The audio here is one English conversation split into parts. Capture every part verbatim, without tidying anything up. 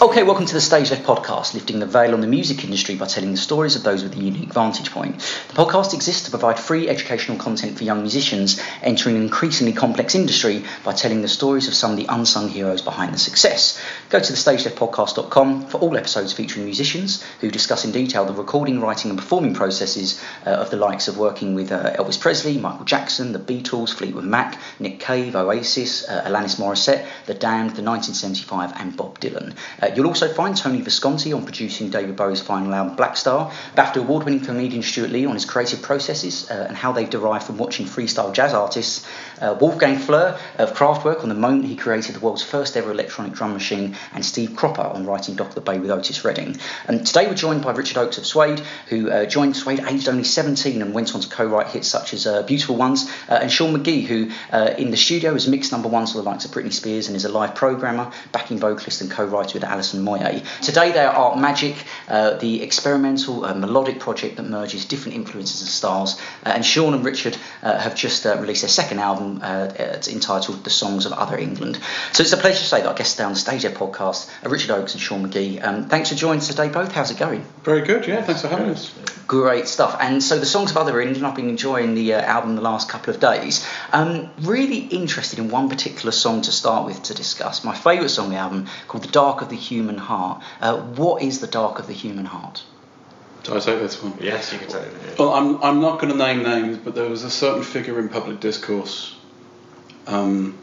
Okay, welcome to the Stage Left podcast, lifting the veil on the music industry by telling the stories of those with a unique vantage point. The podcast exists to provide free educational content for young musicians entering an increasingly complex industry by telling the stories of some of the unsung heroes behind the success. Go to the stage left podcast dot com for all episodes featuring musicians who discuss in detail the recording, writing and performing processes uh, of the likes of working with uh, Elvis Presley, Michael Jackson, the Beatles, Fleetwood Mac, Nick Cave, Oasis, uh, Alanis Morissette, The Damned, the nineteen seventy-five and Bob Dylan. Uh, you'll also find Tony Visconti on producing David Bowie's final album Black Star, BAFTA award-winning comedian Stuart Lee on his creative processes uh, and how they've derived from watching freestyle jazz artists, uh, Wolfgang Fleur of Kraftwerk on the moment he created the world's first ever electronic drum machine, and Steve Cropper on writing Dock the Bay with Otis Redding. And today we're joined by Richard Oakes of Suede, who uh, joined Suede aged only seventeen and went on to co-write hits such as uh, Beautiful Ones, uh, and Sean McGee, who uh, in the studio has mixed number ones for the likes of Britney Spears and is a live programmer, backing vocalist and co-writer with Alison Moyet. Today they are Art Magic, uh, the experimental uh, melodic project that merges different influences and styles, uh, and Sean and Richard uh, have just uh, released their second album uh, it's entitled The Songs of Other England. So it's a pleasure to say that our guests down the Stage There podcast are Richard Oakes and Sean McGee. Um, thanks for joining us today both. How's it going? Very good, yeah, thanks for having us. Great stuff. And so The Songs of Other England, I've been enjoying the uh, album the last couple of days. Um, really interested in one particular song to start with to discuss. My favourite song on the album, called The Dark of the Human Heart. Uh, what is the dark of the human heart? Do I take this one? Yes, you can take it. Yeah. Well, I'm I'm not going to name names, but there was a certain figure in public discourse um,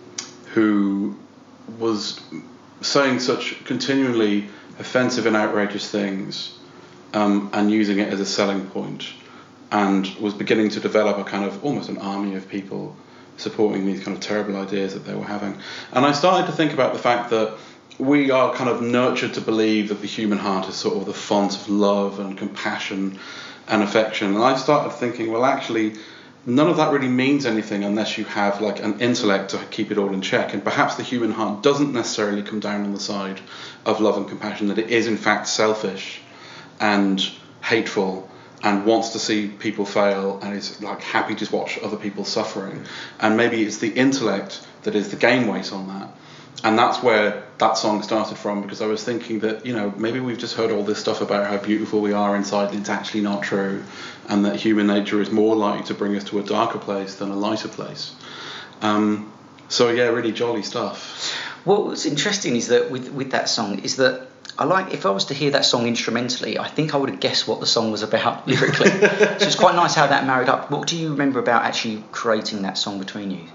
who was saying such continually offensive and outrageous things um, and using it as a selling point, and was beginning to develop a kind of almost an army of people supporting these kind of terrible ideas that they were having. And I started to think about the fact that we are kind of nurtured to believe that the human heart is sort of the font of love and compassion and affection. And I started thinking, well, actually, none of that really means anything unless you have like an intellect to keep it all in check. And perhaps the human heart doesn't necessarily come down on the side of love and compassion, that it is in fact selfish and hateful and wants to see people fail and is like happy to watch other people suffering. And maybe it's the intellect that is the game weight on that. And that's where that song started from, because I was thinking that, you know, maybe we've just heard all this stuff about how beautiful we are inside and it's actually not true, and that human nature is more likely to bring us to a darker place than a lighter place. Um, so yeah, really jolly stuff. Well, what's interesting is that with, with that song is that I like, if I was to hear that song instrumentally, I think I would have guessed what the song was about lyrically. So it's quite nice how that married up. What do you remember about actually creating that song between you?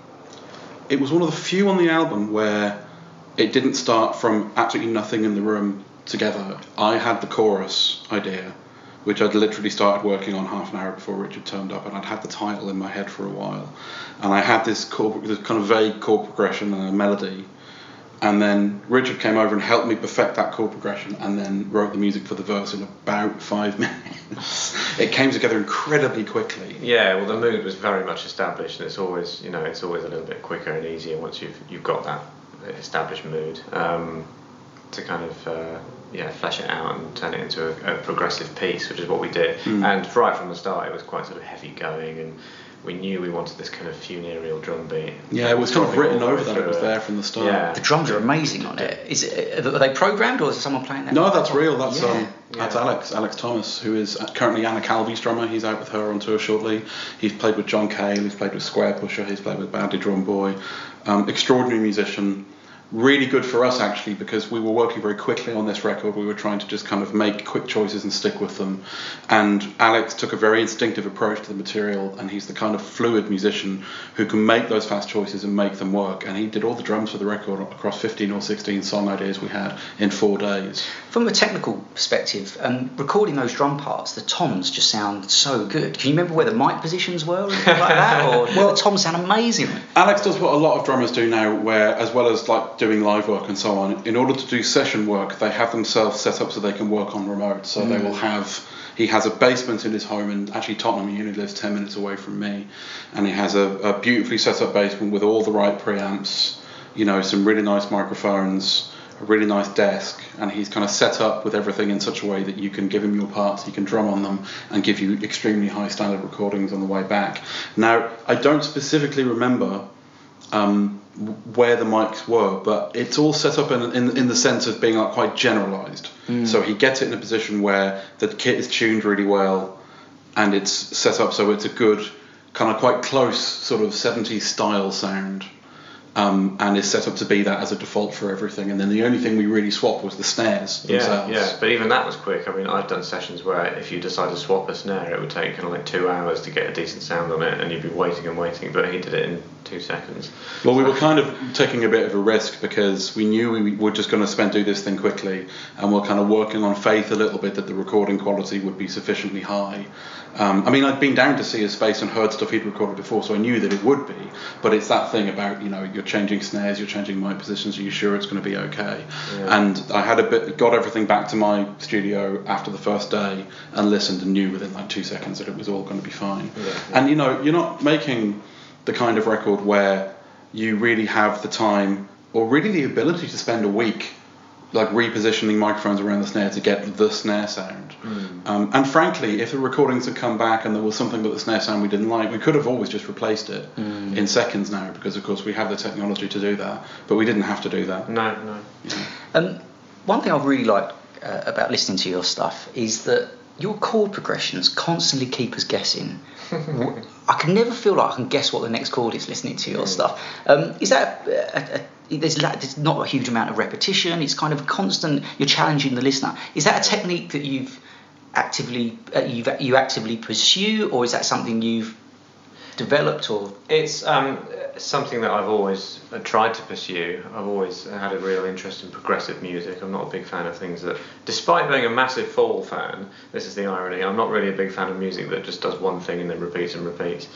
It was one of the few on the album where it didn't start from absolutely nothing in the room together. I had the chorus idea, which I'd literally started working on half an hour before Richard turned up, and I'd had the title in my head for a while. And I had this, chord, this kind of vague chord progression and a melody. And then Richard came over and helped me perfect that chord progression, and then wrote the music for the verse in about five minutes. It came together incredibly quickly. Yeah, well, the mood was very much established, and it's always, you know, it's always a little bit quicker and easier once you've you've got that established mood um, to kind of uh, yeah flesh it out and turn it into a, a progressive piece, which is what we did. Mm. And right from the start, it was quite sort of heavy going, and we knew we wanted this kind of funereal drum beat. Yeah, it was kind of written over that. It was there from the start. Yeah. The drums are amazing on it. Is it, are they programmed, or is someone playing that? No, that's real. That's yeah. um, that's yeah. Alex, Alex Thomas, who is currently Anna Calvi's drummer. He's out with her on tour shortly. He's played with John Cale. He's played with Square Pusher. He's played with Badly Drum Boy. Um, extraordinary musician. Really good for us, actually, because we were working very quickly on this record. We were trying to just kind of make quick choices and stick with them. And Alex took a very instinctive approach to the material, and he's the kind of fluid musician who can make those fast choices and make them work. And he did all the drums for the record across fifteen or sixteen song ideas we had in four days. From a technical perspective, um, recording those drum parts, the toms just sound so good. Can you remember where the mic positions were or anything like that? Or, well, the toms sound amazing. Alex does what a lot of drummers do now, where as well as like doing live work and so on, in order to do session work, they have themselves set up so they can work on remote. So mm. they will have, he has a basement in his home, and actually Tottenham, he only lives ten minutes away from me, and he has a, a beautifully set up basement with all the right preamps, you know, some really nice microphones, a really nice desk, and he's kind of set up with everything in such a way that you can give him your parts, he can drum on them and give you extremely high standard recordings on the way back. Now, I don't specifically remember um, where the mics were, but it's all set up in in, in the sense of being like quite generalized. Mm. So he gets it in a position where the kit is tuned really well, and it's set up so it's a good kind of quite close sort of seventies style sound. Um, and is set up to be that as a default for everything, and then the only thing we really swapped was the snares themselves. Yeah, yeah, but even that was quick. I mean, I've done sessions where if you decide to swap a snare, it would take kind of like two hours to get a decent sound on it, and you'd be waiting and waiting, but he did it in two seconds. Well, we were kind of taking a bit of a risk because we knew we were just going to spend do this thing quickly, and we're kind of working on faith a little bit that the recording quality would be sufficiently high. Um, I mean, I'd been down to see his face and heard stuff he'd recorded before, so I knew that it would be. But it's that thing about, you know, you're changing snares, you're changing mic positions, are you sure it's going to be okay? Yeah. And I had a bit, got everything back to my studio after the first day and listened and knew within like two seconds that it was all going to be fine. Yeah, yeah. And, you know, you're not making the kind of record where you really have the time or really the ability to spend a week like repositioning microphones around the snare to get the snare sound. Mm. Um, and frankly, if the recordings had come back and there was something about the snare sound we didn't like, we could have always just replaced it mm. in seconds now, because of course we have the technology to do that, but we didn't have to do that. No, no. Yeah. Um, one thing I've really liked uh, about listening to your stuff is that your chord progressions constantly keep us guessing. I can never feel like I can guess what the next chord is listening to your mm. stuff. Um, is that a, a, a There's, there's not a huge amount of repetition. It's kind of a constant. You're challenging the listener. Is that a technique that you've actively uh, you've you actively pursue, or is that something you've developed? Or it's um, something that I've always tried to pursue. I've always had a real interest in progressive music. I'm not a big fan of things that, despite being a massive Fall fan, this is the irony. I'm not really a big fan of music that just does one thing and then repeats and repeats.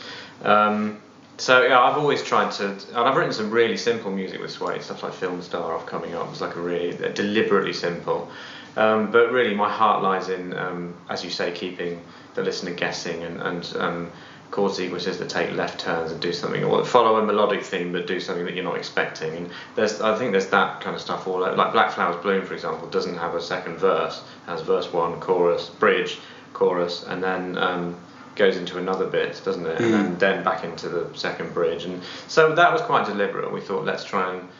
Um, So yeah, I've always tried to, and I've written some really simple music with Suede, stuff like Film Star Off Coming Up was like a really deliberately simple, um, but really my heart lies in, um, as you say, keeping the listener guessing, and, and um, chord sequences that take left turns and do something, or follow a melodic theme but do something that you're not expecting. And there's, I think there's that kind of stuff all over. Like Black Flowers Bloom, for example, doesn't have a second verse, has verse one, chorus, bridge, chorus, and then um, goes into another bit, doesn't it? Mm. And then back into the second bridge. And so that was quite deliberate. We thought, let's try and,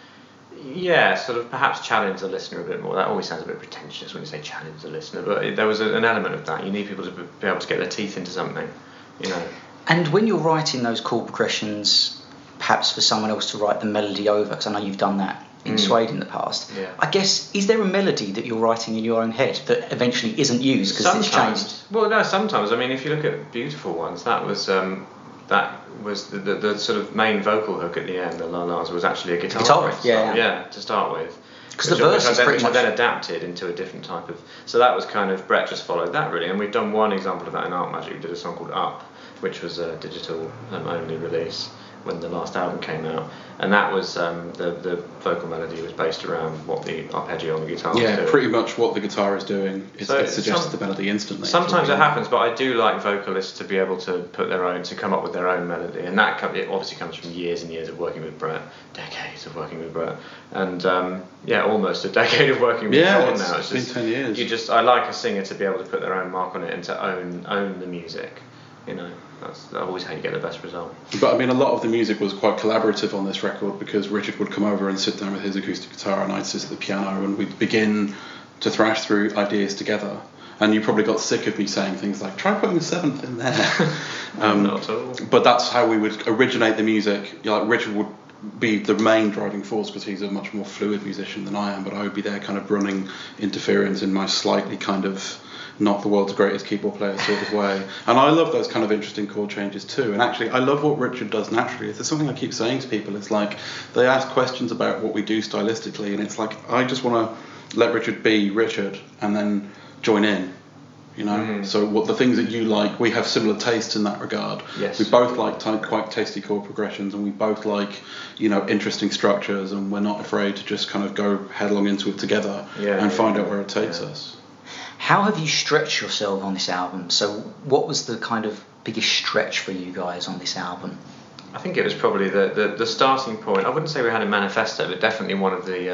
yeah, sort of perhaps challenge the listener a bit more. That always sounds a bit pretentious when you say challenge the listener, but it, there was a, an element of that. You need people to be able to get their teeth into something, you know. And when you're writing those chord progressions, perhaps for someone else to write the melody over, because I know you've done that in mm. Suede in the past, yeah. I guess, is there a melody that you're writing in your own head that eventually isn't used because it's changed? Well, no, sometimes. I mean, if you look at Beautiful Ones, that was um, that was the, the, the sort of main vocal hook at the end, the la las, was actually a guitar, guitar riff, yeah, so, yeah, to start with. Because the verse which is I then, pretty which much I then adapted into a different type of. So that was kind of, Brett just followed that really, and we've done one example of that in Art Magic. We did a song called Up, which was a digital um, only release when the last album came out, and that was um, the the vocal melody was based around what the arpeggio on the guitar yeah was doing. Pretty much what the guitar is doing. It, so it suggests some, the melody instantly. Sometimes it happens, but I do like vocalists to be able to put their own, to come up with their own melody, and that com- it obviously comes from years and years of working with Brett, decades of working with Brett, and um, yeah, almost a decade of working with yeah, Paul it's, now. It's it's just, been ten years. You just, I like a singer to be able to put their own mark on it and to own own the music, you know. That's always how you get the best result. But I mean, a lot of the music was quite collaborative on this record, because Richard would come over and sit down with his acoustic guitar and I'd sit at the piano, and we'd begin to thrash through ideas together. And you probably got sick of me saying things like, try putting the seventh in there. um, Not at all. But that's how we would originate the music. You know, like Richard would be the main driving force because he's a much more fluid musician than I am, but I would be there kind of running interference in my slightly kind of not the world's greatest keyboard player sort of way. And I love those kind of interesting chord changes too. And actually, I love what Richard does naturally. There's something I keep saying to people. It's like they ask questions about what we do stylistically, and it's like I just want to let Richard be Richard and then join in. You know, mm-hmm. So what the things that you like, we have similar tastes in that regard. Yes. We both like t- quite tasty chord progressions, and we both like, you know, interesting structures, and we're not afraid to just kind of go headlong into it together yeah, and yeah, find yeah. out where it takes yeah. us. How have you stretched yourself on this album? So what was the kind of biggest stretch for you guys on this album? I think it was probably the, the, the starting point. I wouldn't say we had a manifesto, but definitely one of the um,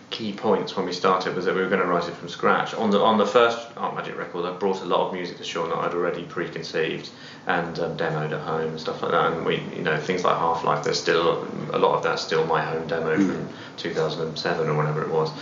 key points when we started was that we were going to write it from scratch. On the on the first Art Magic record, I brought a lot of music to Sean that I'd already preconceived and um, demoed at home and stuff like that. And we, you know, things like Half-Life, there's still a lot of that's still my home demo mm. from two thousand seven or whenever it was.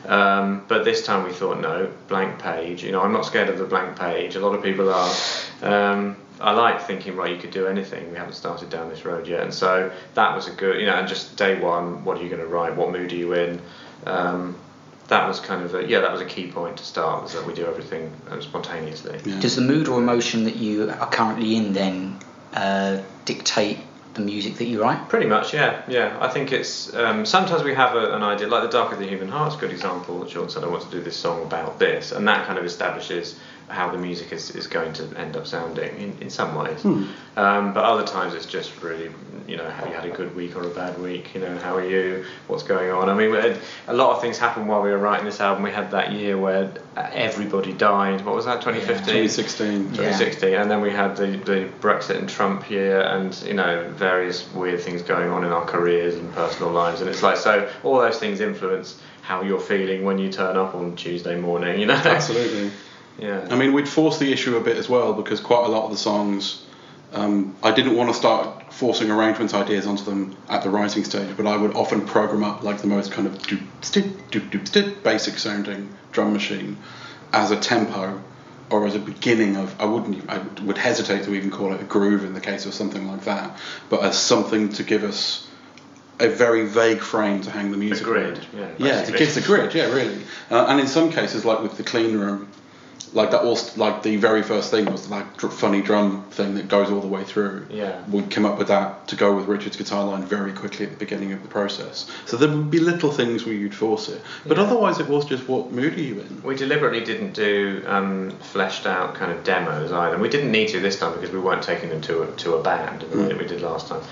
Um, but this time we thought, no, blank page. You know, I'm not scared of the blank page. A lot of people are. Um, I like thinking, right, you could do anything. We haven't started down this road yet, and so that was a good, you know. And just day one, what are you going to write? What mood are you in? Um, that was kind of a, yeah, that was a key point to start. Was that we do everything uh, spontaneously. Yeah. Does the mood or emotion that you are currently in then uh, dictate the music that you write? Pretty much, yeah, yeah. I think it's um, sometimes we have a, an idea, like The Darker the Human Heart's a good example. Sean said, I want to do this song about this, and that kind of establishes how the music is, is going to end up sounding in, in some ways. Hmm. Um, but other times it's just really, you know, have you had a good week or a bad week? You know, how are you? What's going on? I mean, we had, a lot of things happened while we were writing this album. We had that year where everybody died. What was that, twenty fifteen? twenty sixteen. twenty sixteen. Yeah. And then we had the, the Brexit and Trump year and, you know, various weird things going on in our careers and personal lives. And it's like, so all those things influence how you're feeling when you turn up on Tuesday morning, you know? Absolutely. Yeah. I mean, we'd force the issue a bit as well because quite a lot of the songs, um, I didn't want to start forcing arrangement ideas onto them at the writing stage, but I would often program up like the most kind of doop doop doop doop basic sounding drum machine as a tempo or as a beginning of, I wouldn't, I would hesitate to even call it a groove in the case of something like that, but as something to give us a very vague frame to hang the music a grid, around. yeah. Yeah, to give the grid, yeah, really. Uh, and in some cases, like with the Clean Room, like that was like the very first thing was like dr- funny drum thing that goes all the way through. Yeah. We'd come up with that to go with Richard's guitar line very quickly at the beginning of the process. So there would be little things where you'd force it, but yeah. Otherwise it was just what mood are you in. We deliberately didn't do um, fleshed out kind of demos either. We didn't need to this time because we weren't taking them to a, to a band the way that we did last time.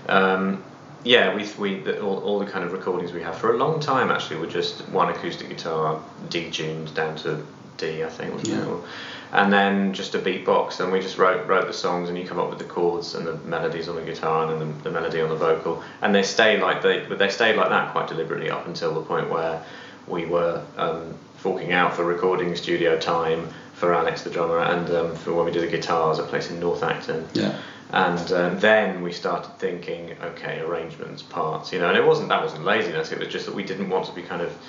Um, yeah, we we the, all, all the kind of recordings we have for a long time actually were just one acoustic guitar detuned down to D, I think, wasn't yeah. it? And then just a beatbox, and we just wrote wrote the songs, and you come up with the chords and the melodies on the guitar and then the, the melody on the vocal, and they stay like they but they stayed like that quite deliberately up until the point where we were um, forking out for recording studio time for Alex the drummer and um, for when we did the guitars, a place in North Acton. Yeah. And uh, then we started thinking, okay, arrangements, parts, you know, and it wasn't that wasn't laziness, it was just that we didn't want to be kind of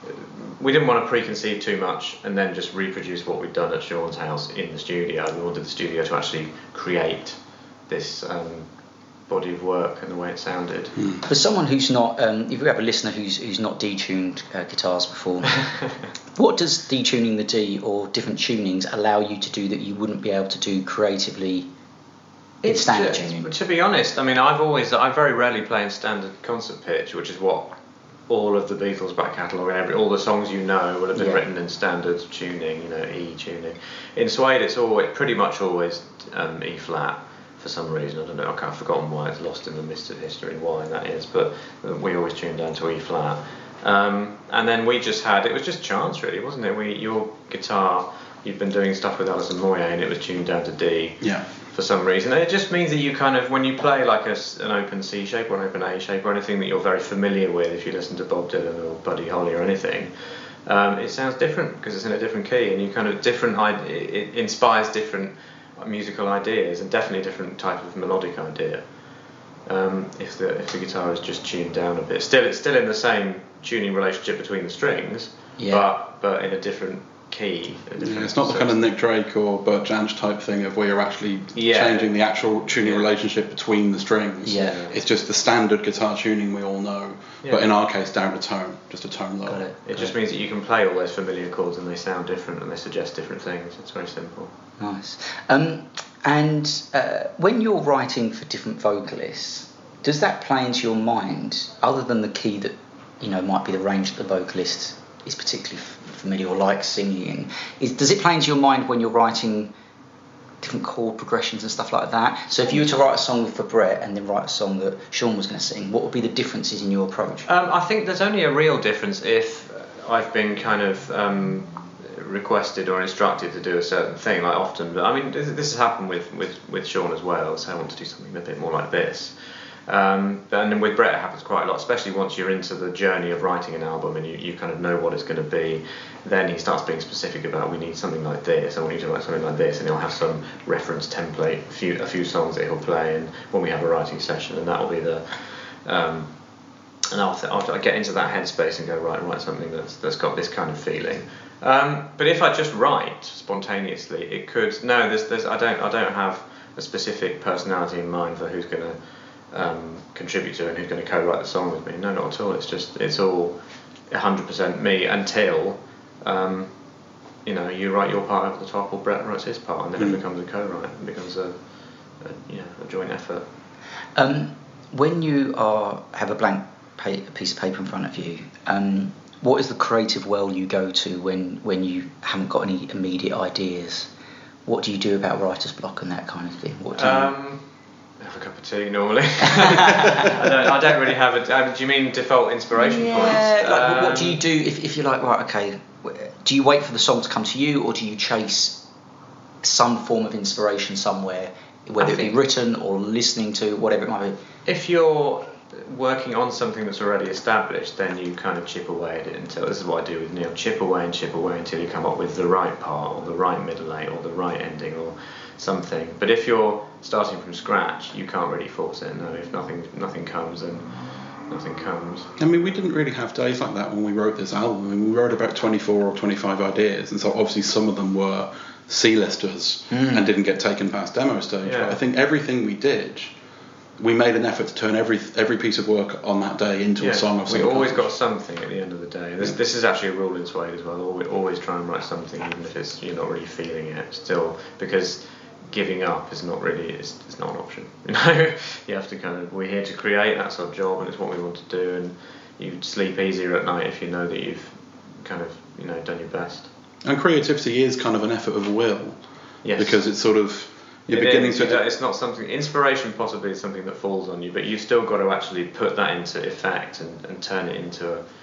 we didn't want to preconceive too much and then just reproduce what we'd done at Sean's house in the studio. We wanted the studio to actually create this um, body of work and the way it sounded. Mm. For someone who's not, um, if you have a listener who's who's not detuned uh, guitars before, what does detuning the D or different tunings allow you to do that you wouldn't be able to do creatively in it's standard just, tuning? To be honest, I mean, I've always, I very rarely play in standard concert pitch, which is what all of the Beatles back catalogue and every all the songs you know will have been yeah. written in standard tuning, you know, E tuning. In Suede, it's always pretty much always um, E flat for some reason. I don't know. I can't, I've forgotten why. It's lost in the mist of history why that is. But we always tune down to E flat. Um, and then we just had it was just chance really, wasn't it? We your guitar. You've been doing stuff with Alison Moyet and it was tuned down to D. Yeah. For some reason, and it just means that you kind of, when you play like a, an open C shape or an open A shape or anything that you're very familiar with, if you listen to Bob Dylan or Buddy Holly or anything, um, it sounds different because it's in a different key, and you kind of different. It inspires different musical ideas and definitely a different type of melodic idea. Um, if the if the guitar is just tuned down a bit, still it's still in the same tuning relationship between the strings, yeah. but but in a different key. Yeah, it's not the kind of Nick Drake or Burt Jansch type thing of where you're actually yeah. changing the actual tuning yeah. relationship between the strings. Yeah. It's just the standard guitar tuning we all know, yeah. but in our case down to tone, just a tone lower. Got it. It just means that you can play all those familiar chords and they sound different and they suggest different things. It's very simple. Nice. Um, and uh, when you're writing for different vocalists, does that play into your mind, other than the key that, you know, might be the range that the vocalist is particularly familiar or likes singing in, is does it play into your mind when you're writing different chord progressions and stuff like that? So if you were to write a song for Brett and then write a song that Sean was going to sing, what would be the differences in your approach? Um, I think there's only a real difference if I've been kind of um, requested or instructed to do a certain thing, like often. But I mean, this, this has happened with, with, with Sean as well. So I want to do something a bit more like this. Um, and then with Brett it happens quite a lot, especially once you're into the journey of writing an album and you, you kind of know what it's going to be. Then he starts being specific about, we need something like this, I want you to write something like this, and he'll have some reference template, a few a few songs that he'll play and when we have a writing session, and that'll be the um, and I'll, th- I'll get into that headspace and go, right, write something that's that's got this kind of feeling. Um, but if I just write spontaneously, it could no there's there's I don't I don't have a specific personality in mind for who's going to um, contribute to and who's going to co-write the song with me. No, not at all. It's just it's all one hundred percent me until um, you know you write your part over the top or Brett writes his part, and then mm. it becomes a co-write. It becomes a, a you know a joint effort. Um, when you are have a blank pa- piece of paper in front of you, um, what is the creative well you go to when when you haven't got any immediate ideas? What do you do about writer's block and that kind of thing? What do you um, have a cup of tea normally. I, don't, I don't really have a. Um, do you mean default inspiration yeah, points? Like, um, what do you do if, if you're like, right, okay, do you wait for the song to come to you, or do you chase some form of inspiration somewhere, whether I it be written or listening to, whatever it might be? If you're working on something that's already established, then you kind of chip away at it until, this is what I do with Neil, chip away and chip away until you come up with the right part or the right middle eight or the right ending or something. But if you're starting from scratch, you can't really force it. No, if nothing nothing comes, then nothing comes. I mean, we didn't really have days like that when we wrote this album. I mean, we wrote about twenty-four or twenty-five ideas, and so obviously some of them were C-listers mm. and didn't get taken past demo stage. Yeah. But I think everything we did, we made an effort to turn every every piece of work on that day into yeah, a song of some We always kind. got something at the end of the day. This, yeah. this is actually a rule in Suede as well. Always, always try and write something, even if it's you're not really feeling it. Still, because giving up is not really it's, it's not an option. You know, you have to kind of we're here to create. That's our job, and it's what we want to do. And you sleep easier at night if you know that you've kind of you know done your best. And creativity is kind of an effort of will. Yes. Because it's sort of you're it beginning is, to. It's not something. Inspiration possibly is something that falls on you, but you've still got to actually put that into effect and, and turn it into a,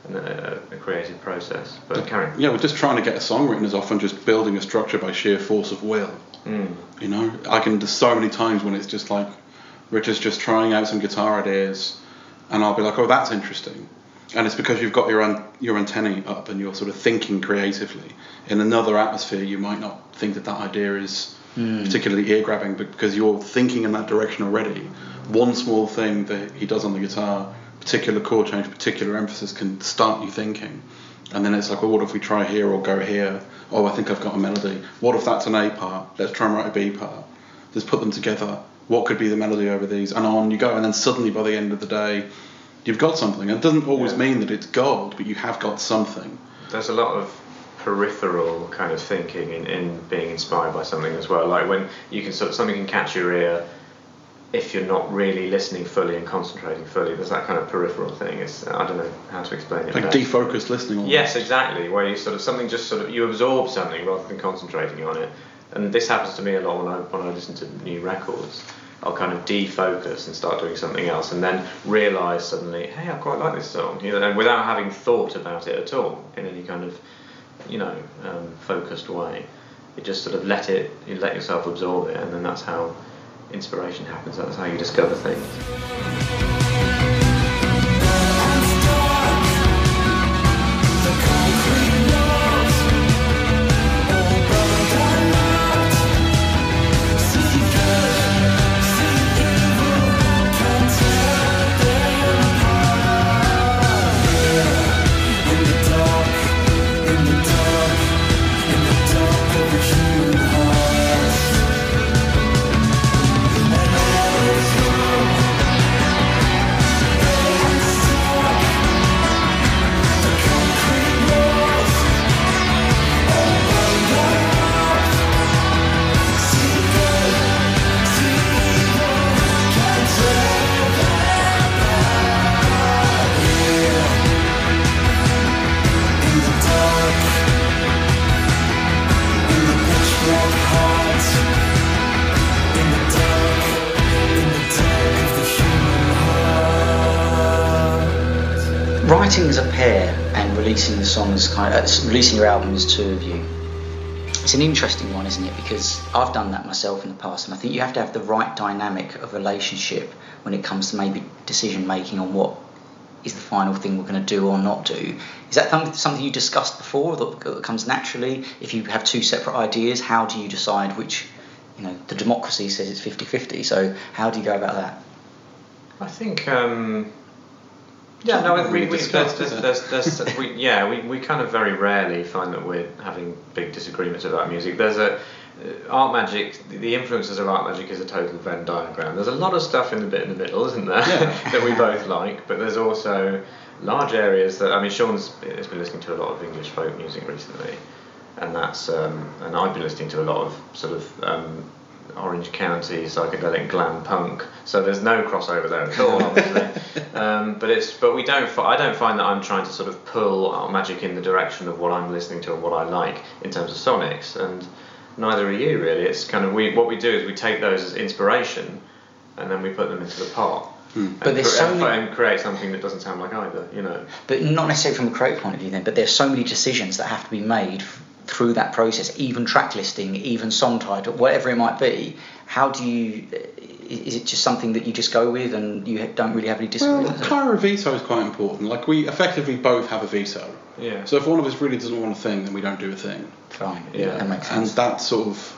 a, a creative process. But carry on. Yeah, we're just trying to get a song written is often just building a structure by sheer force of will. Mm. You know, I can. There's so many times when it's just like Richard's just trying out some guitar ideas, and I'll be like, oh, that's interesting. And it's because you've got your an, your antennae up and you're sort of thinking creatively. In another atmosphere, you might not think that that idea is mm. particularly ear-grabbing, but because you're thinking in that direction already. One small thing that he does on the guitar, particular chord change, particular emphasis, can start you thinking. And then it's like, well, what if we try here or go here? Oh, I think I've got a melody. What if that's an A part? Let's try and write a B part. Just put them together. What could be the melody over these? And on you go. And then suddenly, by the end of the day, you've got something. It doesn't always yeah. mean that it's gold, but you have got something. There's a lot of peripheral kind of thinking in, in being inspired by something as well. Like when you can sort of, something can catch your ear if you're not really listening fully and concentrating fully. There's that kind of peripheral thing. It's I don't know how to explain it. Like best. Defocused listening. Almost. Yes, exactly. Where you sort of something just sort of you absorb something rather than concentrating on it. And this happens to me a lot when I when I listen to new records. I'll kind of defocus and start doing something else, and then realise suddenly, hey, I quite like this song, you know, and without having thought about it at all in any kind of, you know, um, focused way. You just sort of let it, you let yourself absorb it, and then that's how inspiration happens. That's how you discover things. Writing as a pair and releasing the song as kind of, uh, releasing your album as two of you. It's an interesting one, isn't it? Because I've done that myself in the past, and I think you have to have the right dynamic of relationship when it comes to maybe decision making on what is the final thing we're going to do or not do. Is that something you discussed before that comes naturally? If you have two separate ideas, how do you decide which, you know, the democracy says it's fifty-fifty, so how do you go about that? I think, um, yeah, no, we, we, we, there's, there's, there's, there's, we, yeah, we, we kind of very rarely find that we're having big disagreements about music. There's a, Uh, Art Magic, the influences of Art Magic is a total Venn diagram. There's a lot of stuff in the bit in the middle, isn't there, yeah. that we both like, but there's also large areas that, I mean, Sean's has been listening to a lot of English folk music recently, and that's, um, and I've been listening to a lot of sort of um, Orange County psychedelic glam punk, so there's no crossover there at all, obviously. um, but it's, but we don't, I don't find that I'm trying to sort of pull Art Magic in the direction of what I'm listening to and what I like in terms of sonics, and neither are you really. It's kind of we what we do is we take those as inspiration, and then we put them into the pot, mm. and, but there's cre- so and, many... and create something that doesn't sound like either. You know. But not necessarily from a creative point of view then. But there's so many decisions that have to be made f- through that process, even track listing, even song title, whatever it might be. How do you? Is it just something that you just go with and you don't really have any disagreements? Well, power of veto is quite important. Like we effectively both have a veto. Yeah. So if one of us really doesn't want a thing, then we don't do a thing. Fine. Yeah. That makes And sense. that sort of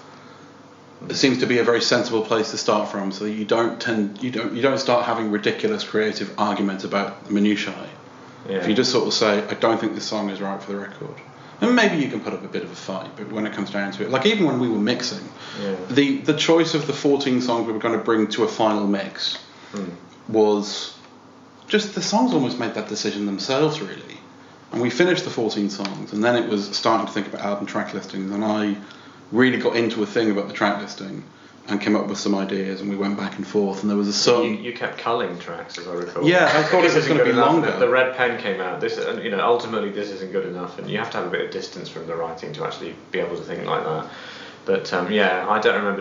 it seems to be a very sensible place to start from. So you don't tend you don't you don't start having ridiculous creative arguments about minutiae. Yeah. If you just sort of say, I don't think this song is right for the record. And maybe you can put up a bit of a fight, but when it comes down to it, like even when we were mixing, Yeah. the the choice of the fourteen songs we were going to bring to a final mix Hmm. was just the songs almost made that decision themselves, really. And we finished the fourteen songs, and then it was starting to think about album track listings, and I really got into a thing about the track listing and came up with some ideas, and we went back and forth, and there was a certain... You, you kept culling tracks, as I recall. Yeah, I thought This it was isn't going to good be enough. longer. The, the red pen came out. This, and you know, ultimately this isn't good enough, and you have to have a bit of distance from the writing to actually be able to think like that. But um, yeah, I don't remember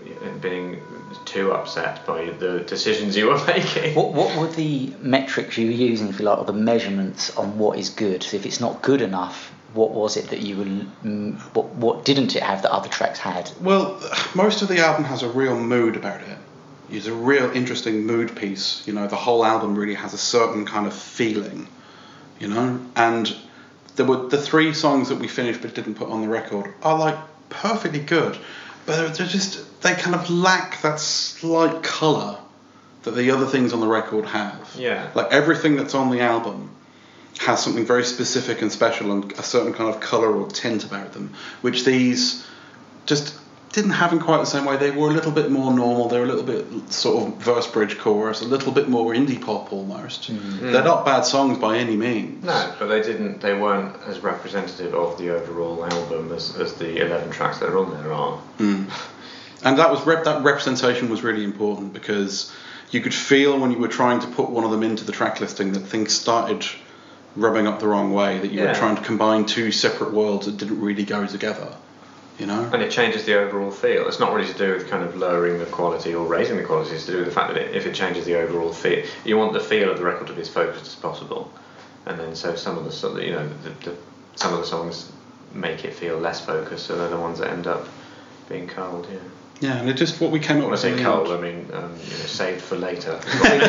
being too upset by the decisions you were making. What what were the metrics you were using, if you like, or the measurements on what is good? So if it's not good enough, what was it that you were? mm, What what didn't it have that other tracks had? Well, most of the album has a real mood about it. It's a real interesting mood piece. You know, the whole album really has a certain kind of feeling, you know. And there were the three songs that we finished but didn't put on the record are like perfectly good, but they're, they're just they kind of lack that slight colour that the other things on the record have. Yeah. Like everything that's on the album has something very specific and special and a certain kind of colour or tint about them, which these just didn't have in quite the same way. They were a little bit more normal. They were a little bit sort of verse, bridge, chorus, a little bit more indie pop almost. Mm. They're not bad songs by any means. No, but they didn't. They weren't as representative of the overall album as, as the eleven tracks that are on there are. Mm. And that was rep- that representation was really important because you could feel when you were trying to put one of them into the track listing that things started rubbing up the wrong way, that you Yeah. were trying to combine two separate worlds that didn't really go together, you know? And it changes the overall feel. It's not really to do with kind of lowering the quality or raising the quality. It's to do with the fact that it, if it changes the overall feel, you want the feel of the record to be as focused as possible. And then so some of the so you know the, the, some of the songs make it feel less focused, so they're the ones that end up being cold. Yeah. Yeah, and it just what we came up When I with. say in the cold, end- I mean um, you know, saved for later.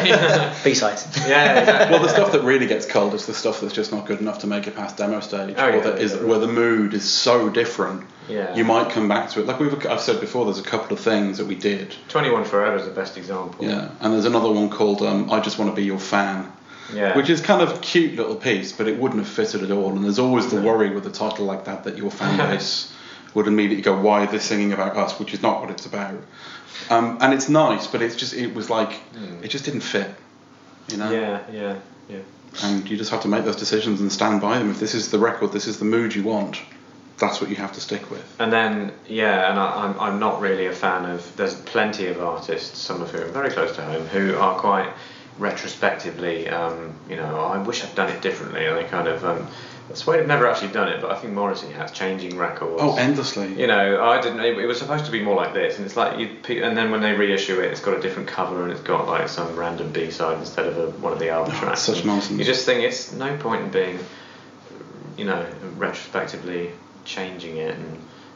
B-sides. Yeah, exactly. Well, the stuff that really gets cold is the stuff that's just not good enough to make it past demo stage, Oh, or yeah, that is yeah. where the mood is so different. Yeah. You might come back to it. Like we've, I've said before, there's a couple of things that we did. twenty-one Forever is the best example. Yeah, and there's another one called um, I Just Want to Be Your Fan, Yeah. which is kind of a cute little piece, but it wouldn't have fitted at all. And there's always the worry with a title like that that your fan base would immediately go, why are they singing about us, which is not what it's about. Um, and it's nice, but it's just it was like Mm. it just didn't fit, you know. Yeah, yeah, yeah. And you just have to make those decisions and stand by them. If this is the record, this is the mood you want, that's what you have to stick with. And then, yeah, and I, I'm, I'm not really a fan of, there's plenty of artists, some of whom are very close to home, who are quite retrospectively, um, you know, oh, I wish I'd done it differently, and they kind of, um, Suede have never actually done it, but I think Morrissey has, changing records. Oh, endlessly. You know, I didn't, it, it was supposed to be more like this, and it's like, you, and then when they reissue it, it's got a different cover, and it's got like some random B-side instead of a, one of the album Oh, tracks. it's such nonsense. You just think it's no point in being, you know, retrospectively changing it and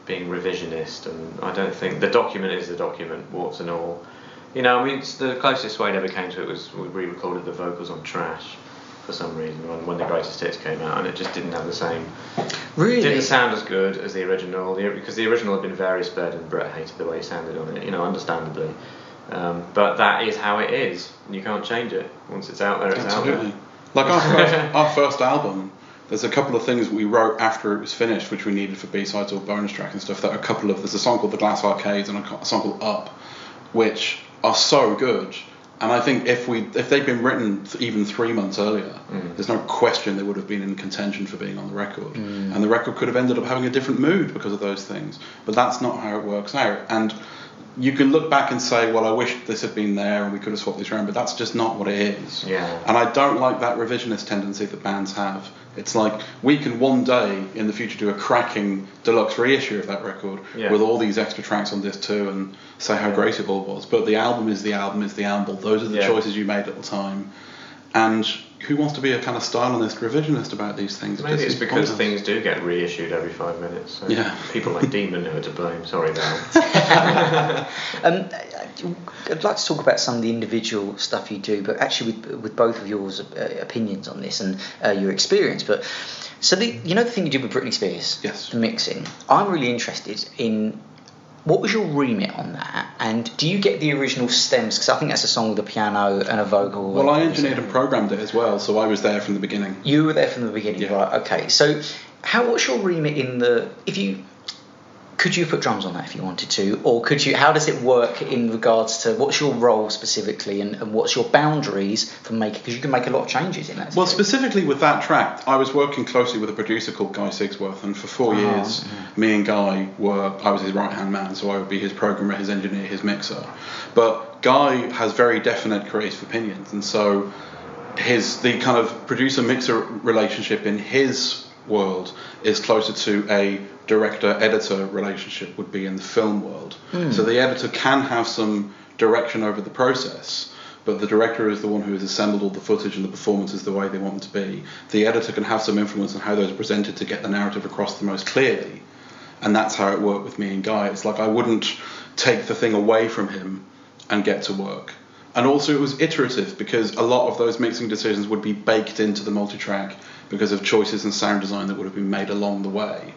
being revisionist, and I don't think the document is the document, warts and all. You know, I mean, it's the closest Suede ever came to it was we re-recorded the vocals on Trash for some reason when, when the Greatest Hits came out, and it just didn't have the same. Really? It didn't sound as good as the original, the, because the original had been very sped, and Brett hated the way he sounded on it. You know, understandably. Um, but that is how it is, and you can't change it. Once it's out there, it's Absolutely. out there. Like our first, our first album, there's a couple of things we wrote after it was finished, which we needed for B-sides or bonus track and stuff. That a couple of there's a song called The Glass Arcades and a song called Up, which are so good. And I think if we if they'd been written th- even three months earlier, mm. there's no question they would have been in contention for being on the record. Mm. And the record could have ended up having a different mood because of those things. But that's not how it works out. And you can look back and say, well, I wish this had been there and we could have swapped this around, but that's just not what it is. Yeah. And I don't like that revisionist tendency that bands have. It's like, we can one day in the future do a cracking deluxe reissue of that record yeah. with all these extra tracks on disc two and say how yeah. great it all was. But the album is the album is the album. Those are the yeah. choices you made at the time. And who wants to be a kind of stylist revisionist about these things? Maybe it's because things do get reissued every five minutes. So yeah. People like Demon who are to blame. Sorry, Val. um, I'd like to talk about some of the individual stuff you do, but actually with with both of yours uh, opinions on this and uh, your experience. But so the you know the thing you did with Britney Spears, yes, the mixing. I'm really interested in. What was your remit on that? And do you get the original stems? Because I think that's a song with a piano and a vocal. Well, I engineered and programmed it as well, so I was there from the beginning. You were there from the beginning, yeah. Right? Okay. So, how? What's your remit in the? If you could you put drums on that if you wanted to, or could you? How does it work in regards to what's your role specifically, and, and what's your boundaries for making? Because you can make a lot of changes in that. Well, specifically with that track, I was working closely with a producer called Guy Sigsworth, and for four oh, years, yeah. me and Guy were. I was his right hand man, so I would be his programmer, his engineer, his mixer. But Guy has very definite creative opinions, and so his the kind of producer mixer relationship in his world is closer to a director-editor relationship would be in the film world. Mm. So the editor can have some direction over the process, but the director is the one who has assembled all the footage and the performances the way they want them to be. The editor can have some influence on how those are presented to get the narrative across the most clearly, and that's how it worked with me and Guy. It's like I wouldn't take the thing away from him and get to work. And also it was iterative, because a lot of those mixing decisions would be baked into the multi-track because of choices in sound design that would have been made along the way.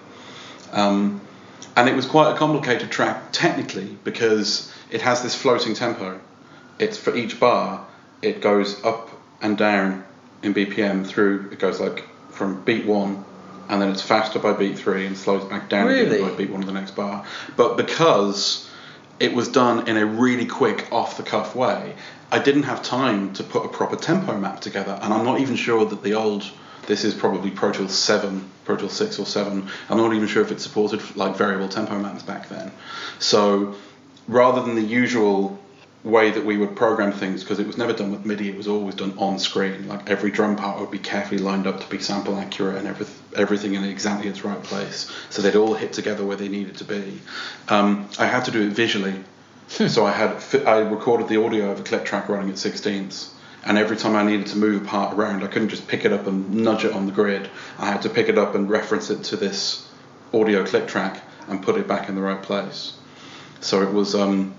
Um, and it was quite a complicated track technically, because it has this floating tempo. It's for each bar, it goes up and down in B P M through, it goes like from beat one, and then it's faster by beat three and slows back down really? again by beat one of the next bar. But because it was done in a really quick, off-the-cuff way, I didn't have time to put a proper tempo map together, and I'm not even sure that the old... This is probably Pro Tools seven, Pro Tools six or seven. I'm not even sure if it supported like variable tempo maps back then. So rather than the usual way that we would program things, because it was never done with MIDI, it was always done on screen. Like every drum part would be carefully lined up to be sample accurate and every, everything in exactly its right place. So they'd all hit together where they needed to be. Um, I had to do it visually. So I had I recorded the audio of a click track running at sixteenths. And every time I needed to move a part around, I couldn't just pick it up and nudge it on the grid. I had to pick it up and reference it to this audio click track and put it back in the right place. So it was, um,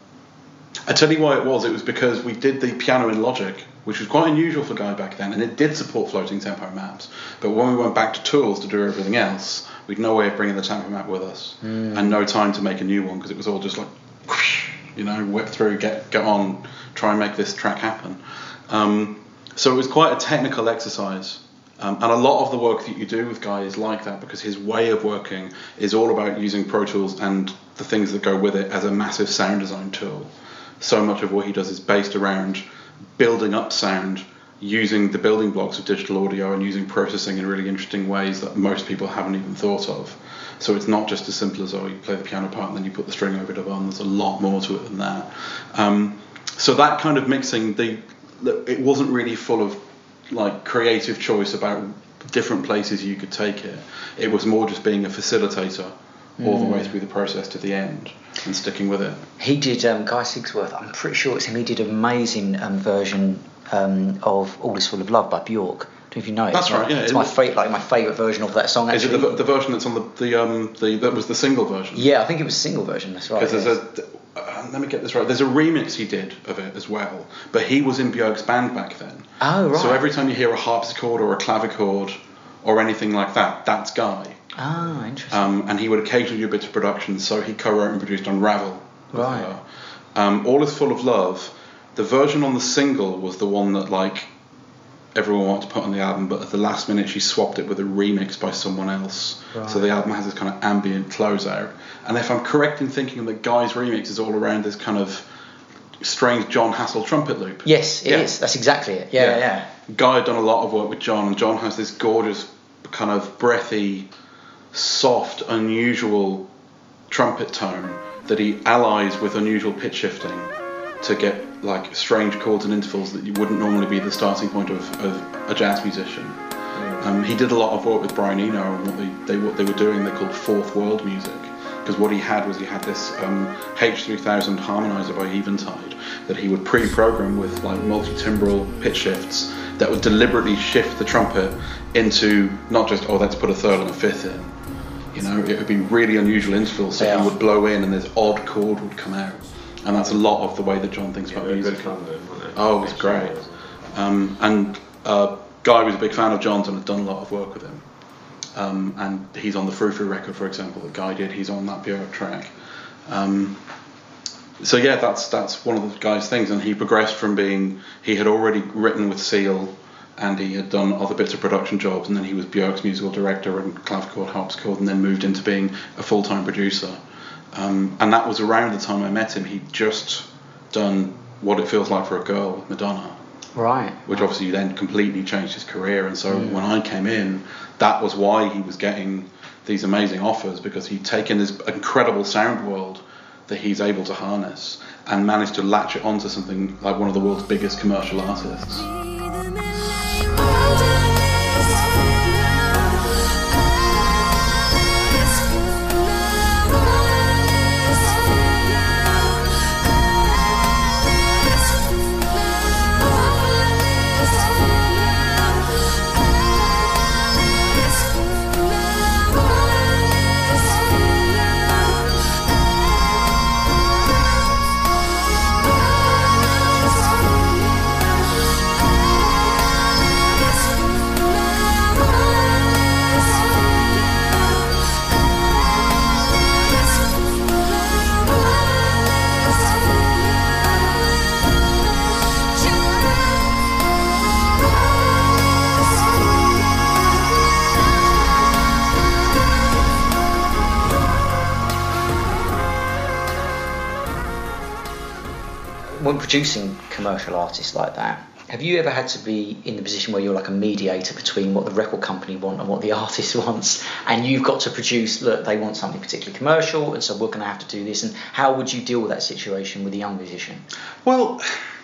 I tell you why it was, it was because we did the piano in Logic, which was quite unusual for Guy back then, and it did support floating tempo maps. But when we went back to Tools to do everything else, we'd no way of bringing the tempo map with us, mm. and no time to make a new one, because it was all just like, whoosh, you know, whip through, get, get on, try and make this track happen. Um, so it was quite a technical exercise, um, and a lot of the work that you do with Guy is like that, because his way of working is all about using Pro Tools and the things that go with it as a massive sound design tool. So much of what he does is based around building up sound, using the building blocks of digital audio and using processing in really interesting ways that most people haven't even thought of. So it's not just as simple as, oh, you play the piano part and then you put the string overdub on. There's a lot more to it than that. Um, so that kind of mixing, the it wasn't really full of like creative choice about different places you could take it. It was more just being a facilitator all mm. the way through the process to the end and sticking with it. He did, um, Guy Sigsworth, I'm pretty sure it's him, he did an amazing um, version um, of All Is Full of Love by Bjork. don't know if you know it. That's it's right. My, Yeah, it's it my was- favorite, like my favorite version of that song. Is Actually, it the, the version that's on the the um the that was the single version? yeah, I think it was a single version. That's right. Because yes. there's a uh, let me get this right. There's a remix he did of it as well, but he was in Björk's band back then. Oh right. So every time you hear a harpsichord or a clavichord or anything like that, that's Guy. Ah, interesting. Um, and he would occasionally do bits of production, so he co-wrote and produced Unravel. with Right. her. Um, All Is Full of Love, the version on the single was the one that like everyone wanted to put on the album, but at the last minute she swapped it with a remix by someone else. Right. So the album has this kind of ambient closeout. And if I'm correct in thinking that Guy's remix is all around this kind of strange John Hassel trumpet loop. Yes, it is. Yeah. That's exactly it. Yeah, yeah. yeah. Guy had done a lot of work with John, and John has this gorgeous kind of breathy, soft, unusual trumpet tone that he allies with unusual pitch shifting to get like strange chords and intervals that you wouldn't normally be the starting point of, of a jazz musician. Um, he did a lot of work with Brian Eno, and what they, they what they were doing they called fourth world music, because what he had was he had this um, H three thousand harmonizer by Eventide that he would pre-program with like multi-timbral pitch shifts that would deliberately shift the trumpet into not just, oh, let's put a third and a fifth in. You know, it would be really unusual intervals, so Yeah. he would blow in and this odd chord would come out. And that's a lot of the way that John thinks Yeah, about they're music. good fun, though, weren't they? Oh, it was great. Um, and uh, Guy was a big fan of John's and had done a lot of work with him. Um, and he's on the Frou Frou record, for example, that Guy did. He's on that Björk track. Um, so yeah, that's that's one of the Guy's things. And he progressed from being, he had already written with Seal, and he had done other bits of production jobs, and then he was Björk's musical director and clavichord, harpsichord, and then moved into being a full-time producer. Um, and that was around the time I met him. He'd just done What It Feels Like for a Girl with Madonna, Right. which obviously then completely changed his career. And so Mm. when I came in, that was why he was getting these amazing offers, because he'd taken this incredible sound world that he's able to harness and managed to latch it onto something like one of the world's biggest commercial artists. When producing commercial artists like that, have you ever had to be in the position where you're like a mediator between what the record company want and what the artist wants, and you've got to produce, look, they want something particularly commercial, and so we're going to have to do this, and how would you deal with that situation with a young musician? Well,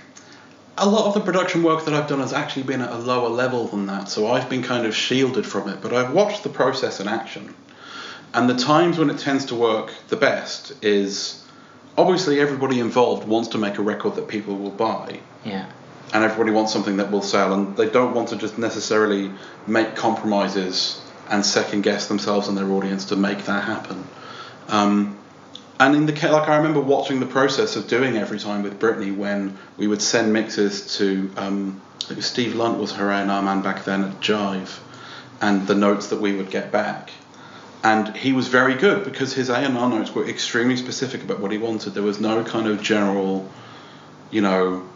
a lot of the production work that I've done has actually been at a lower level than that, so I've been kind of shielded from it, but I've watched the process in action. And the times when it tends to work the best is, obviously everybody involved wants to make a record that people will buy. Yeah. And everybody wants something that will sell, and they don't want to just necessarily make compromises and second guess themselves and their audience to make that happen. Um, and in the ca- like I remember watching the process of doing Every Time with Britney, when we would send mixes to um, it was Steve Lunt was her A and R man back then at Jive, and the notes that we would get back. And he was very good because his A and R notes were extremely specific about what he wanted. There was no kind of general, you know,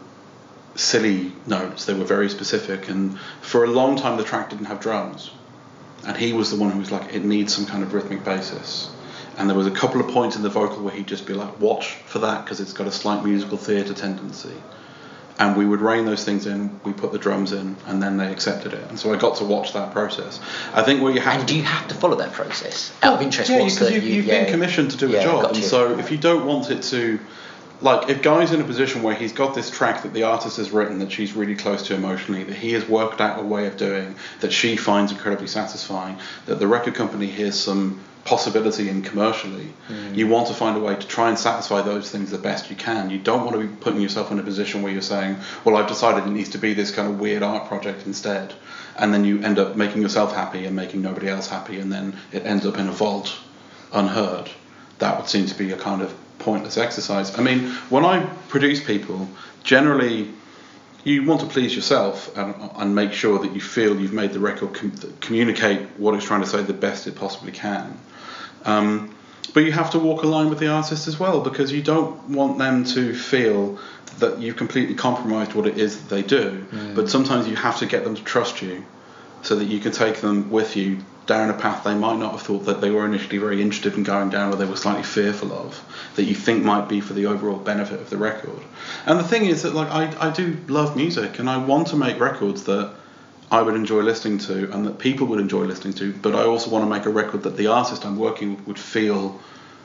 silly notes. They were very specific. And for a long time, the track didn't have drums. And he was the one who was like, it needs some kind of rhythmic basis. And there was a couple of points in the vocal where he'd just be like, watch for that because it's got a slight musical theatre tendency. And we would rein those things in, we put the drums in, and then they accepted it. And so I got to watch that process. I think where you have And to... do you have to follow that process? Out of interest, yeah, what's because the... you've, you- you've yeah, been commissioned to do yeah, a job. got And you. so if you don't want it to... Like, if Guy's in a position where he's got this track that the artist has written that she's really close to emotionally, that he has worked out a way of doing, that she finds incredibly satisfying, that the record company hears some possibility in commercially. Mm. You want to find a way to try and satisfy those things the best you can. You don't want to be putting yourself in a position where you're saying, well, I've decided it needs to be this kind of weird art project instead, and then you end up making yourself happy and making nobody else happy, and then it ends up in a vault unheard. That would seem to be a kind of pointless exercise. I mean, when I produce people, generally you want to please yourself and, and make sure that you feel you've made the record com- communicate what it's trying to say the best it possibly can. Um, but you have to walk a line with the artist as well, because you don't want them to feel that you've completely compromised what it is that they do. Mm. But sometimes you have to get them to trust you so that you can take them with you down a path they might not have thought that they were initially very interested in going down, or they were slightly fearful of, that you think might be for the overall benefit of the record. And the thing is that, like, I, I do love music, and I want to make records that I would enjoy listening to and that people would enjoy listening to, but I also want to make a record that the artist I'm working with would feel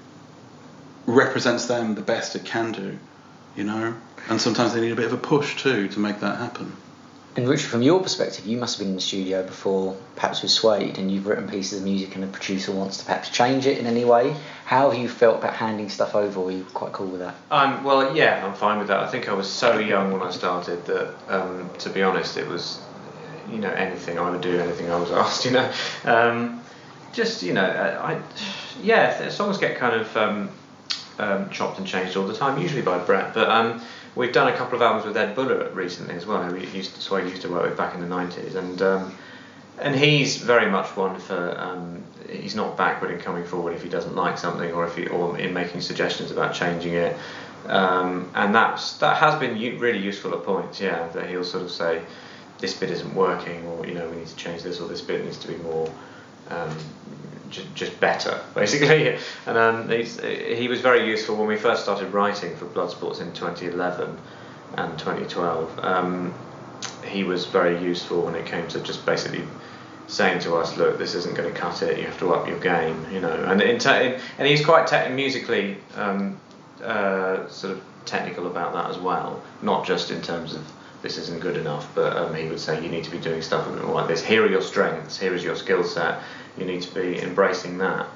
represents them the best it can do, you know? And sometimes they need a bit of a push too to make that happen. And Richard, from your perspective, you must have been in the studio before, perhaps with Suede, and you've written pieces of music and a producer wants to perhaps change it in any way. How have you felt about handing stuff over? Were you quite cool with that? Um, well, yeah, I'm fine with that. I think I was so young when I started that, um, to be honest, it was, you know, anything. I would do anything I was asked, you know. Um, just, you know, I, yeah, songs get kind of um, um, chopped and changed all the time, usually by Brett, but... Um, We've done a couple of albums with Ed Buller recently as well, who we used to, Suede used to work with back in the nineties, and um, and he's very much one for um, he's not backward in coming forward if he doesn't like something, or if he or in making suggestions about changing it, um, and that's that has been u- really useful at points, yeah, that he'll sort of say this bit isn't working, or you know we need to change this, or this bit needs to be more. Um, Just, just better, basically, and um, he's, he was very useful when we first started writing for Bloodsports in twenty eleven and twenty twelve. Um, he was very useful when it came to just basically saying to us, "Look, this isn't going to cut it. You have to up your game," you know. And in te- and he's quite te- musically um, uh, sort of technical about that as well, not just in terms of this isn't good enough, but um, he would say you need to be doing stuff like this. Here are your strengths. Here is your skill set. You need to be embracing that.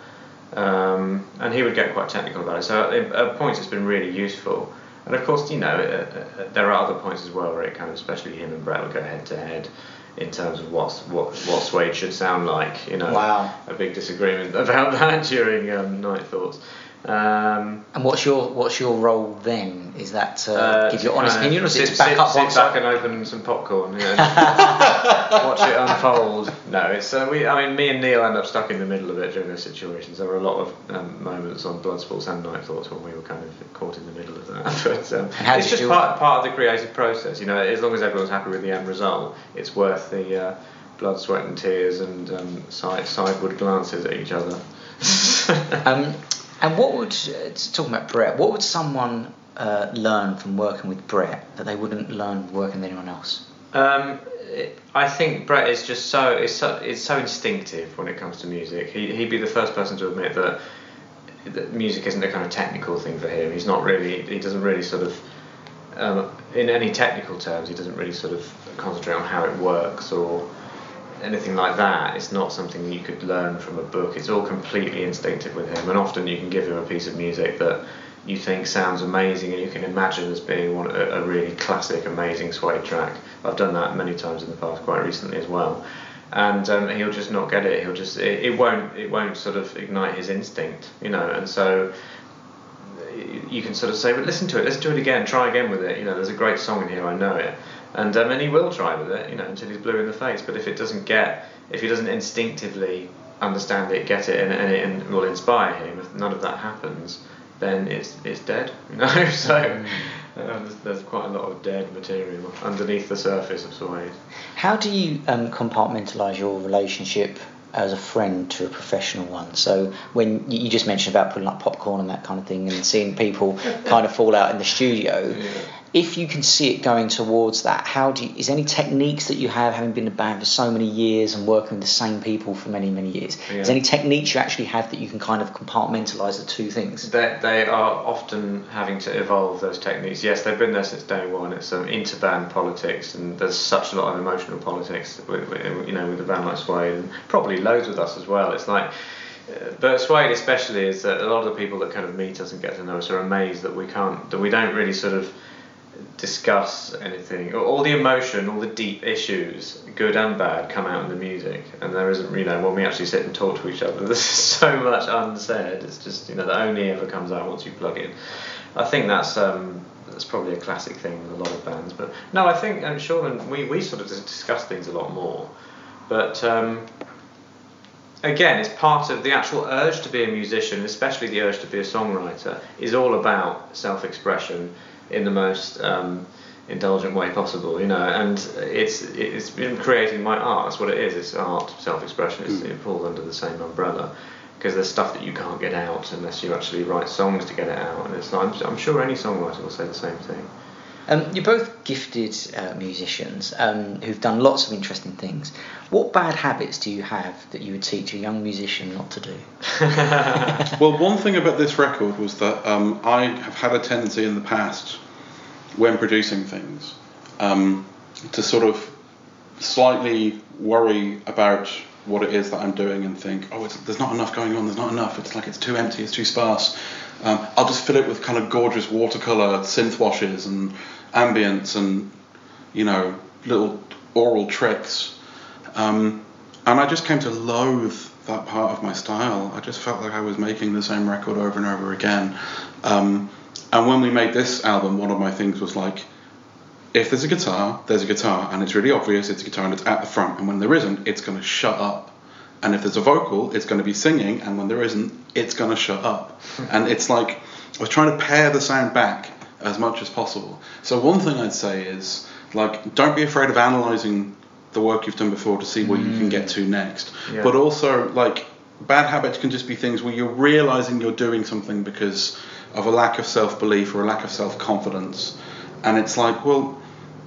Um, and he would get quite technical about it. So at, at points it's been really useful. And of course, you know, uh, uh, there are other points as well where it kind of, especially him and Brett would go head to head in terms of what's, what what Suede should sound like. You know, wow. A big disagreement about that during um, Night Thoughts. Um, and what's your what's your role then? Is that to uh, give your honest uh, opinion, or sit, sit back sit, up sit one back and open some popcorn, yeah, and watch it unfold? No, it's uh, we. I mean, me and Neil end up stuck in the middle of it during those situations. There were a lot of um, moments on Bloodsports and Night Thoughts when we were kind of caught in the middle of that. But um, it's just part part of the creative process, you know. As long as everyone's happy with the end result, it's worth the uh, blood, sweat, and tears and um, side sideward glances at each other. um, And what would, uh, talking about Brett, what would someone uh, learn from working with Brett that they wouldn't learn working with anyone else? Um, I think Brett is just so is so is so instinctive when it comes to music. He he'd be the first person to admit that, that music isn't a kind of technical thing for him. He's not really. He doesn't really sort of, um, in any technical terms, he doesn't really sort of concentrate on how it works or anything like that. It's not something that you could learn from a book. It's all completely instinctive with him, and often you can give him a piece of music that you think sounds amazing and you can imagine as being one a, a really classic, amazing Suede track. I've done that many times in the past, quite recently as well, and um, he'll just not get it. He'll just it, it won't it won't sort of ignite his instinct, you know. And so you can sort of say, but listen to it, listen to it again, try again with it. You know, there's a great song in here, I know it. And um, and he will try with it, you know, until he's blue in the face. But if it doesn't get, if he doesn't instinctively understand it, get it, and, and it and will inspire him, if none of that happens, then it's it's dead, you know. So um, there's, there's quite a lot of dead material underneath the surface of Suede. How do you um, compartmentalise your relationship as a friend to a professional one? So when you just mentioned about putting up popcorn and that kind of thing and seeing people kind of fall out in the studio, yeah. If you can see it going towards that, how do you, is there any techniques that you have, having been in a band for so many years and working with the same people for many many years, yeah. Is there any techniques you actually have that you can kind of compartmentalise the two things? They, they are often having to evolve those techniques. Yes, they've been there since day one. It's um, interband politics, and there's such a lot of emotional politics with, with, you know, with a band like Suede, and probably loads with us as well. It's like Uh, but Suede especially is that a lot of the people that kind of meet us and get to know us are amazed that we can't, that we don't really sort of discuss anything. All the emotion, all the deep issues, good and bad, come out in the music, and there isn't, you know, when we actually sit and talk to each other, there's so much unsaid. It's just, you know, that only ever comes out once you plug in. I think that's um, that's probably a classic thing with a lot of bands. But no, I think um, Sean and we we sort of discuss things a lot more, but. Um, Again, it's part of the actual urge to be a musician, especially the urge to be a songwriter, is all about self-expression in the most um, indulgent way possible, you know. And it's it's been creating my art. That's what it is. It's art, self-expression. It's, it falls under the same umbrella, because there's stuff that you can't get out unless you actually write songs to get it out. And it's I'm, I'm sure any songwriter will say the same thing. Um, you're both gifted uh, musicians um, who've done lots of interesting things. What bad habits do you have that you would teach a young musician not to do? Well, one thing about this record was that um, I have had a tendency in the past, when producing things, um, to sort of slightly worry about what it is that I'm doing and think, oh, it's, there's not enough going on, there's not enough, it's like it's too empty, it's too sparse. Um, I'll just fill it with kind of gorgeous watercolour synth washes and ambience and, you know, little oral tricks. Um, and I just came to loathe that part of my style. I just felt like I was making the same record over and over again. Um, and when we made this album, one of my things was like, if there's a guitar, there's a guitar, and it's really obvious it's a guitar and it's at the front, and when there isn't, it's going to shut up. And if there's a vocal, it's going to be singing, and when there isn't, it's going to shut up. And it's like, I was trying to pare the sound back as much as possible. So one thing I'd say is, like, don't be afraid of analysing the work you've done before to see where mm. you can get to next. Yeah. But also, like, bad habits can just be things where you're realising you're doing something because of a lack of self-belief or a lack of self-confidence. And it's like, well,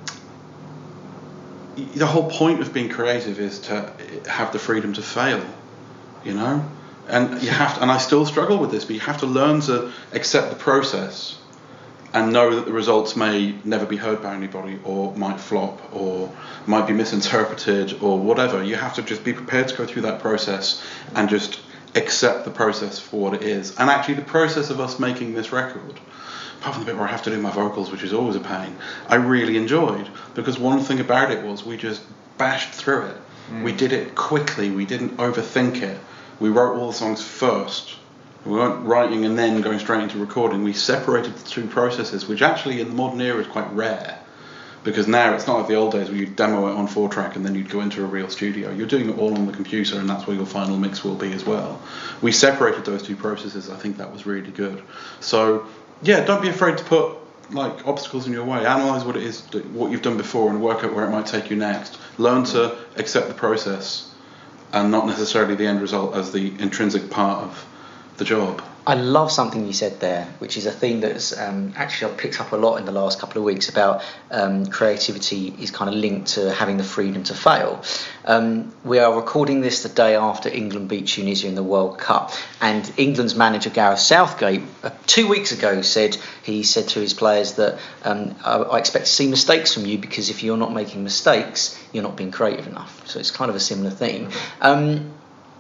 the whole point of being creative is to have the freedom to fail, you know? And you have to, and I still struggle with this, but you have to learn to accept the process and know that the results may never be heard by anybody, or might flop, or might be misinterpreted, or whatever. You have to just be prepared to go through that process and just accept the process for what it is. And actually the process of us making this record, apart from the bit where I have to do my vocals, which is always a pain, I really enjoyed, because one thing about it was we just bashed through it. Mm. We did it quickly, we didn't overthink it. We wrote all the songs first. We weren't writing and then going straight into recording. We separated the two processes, which actually in the modern era is quite rare, because now it's not like the old days where you'd demo it on four track and then you'd go into a real studio. You're doing it all on the computer, and that's where your final mix will be as well. We separated those two processes. I think that was really good. So yeah, don't be afraid to put like obstacles in your way. Analyze what it is, what you've done before, and work out where it might take you next. Learn to accept the process and not necessarily the end result as the intrinsic part of the job. I love something you said there, which is a theme that's um, actually I've picked up a lot in the last couple of weeks about um, creativity is kind of linked to having the freedom to fail. Um, we are recording this the day after England beat Tunisia in the World Cup, and England's manager Gareth Southgate uh, two weeks ago said he said to his players that um, I, I expect to see mistakes from you, because if you're not making mistakes, you're not being creative enough. So it's kind of a similar theme. Um,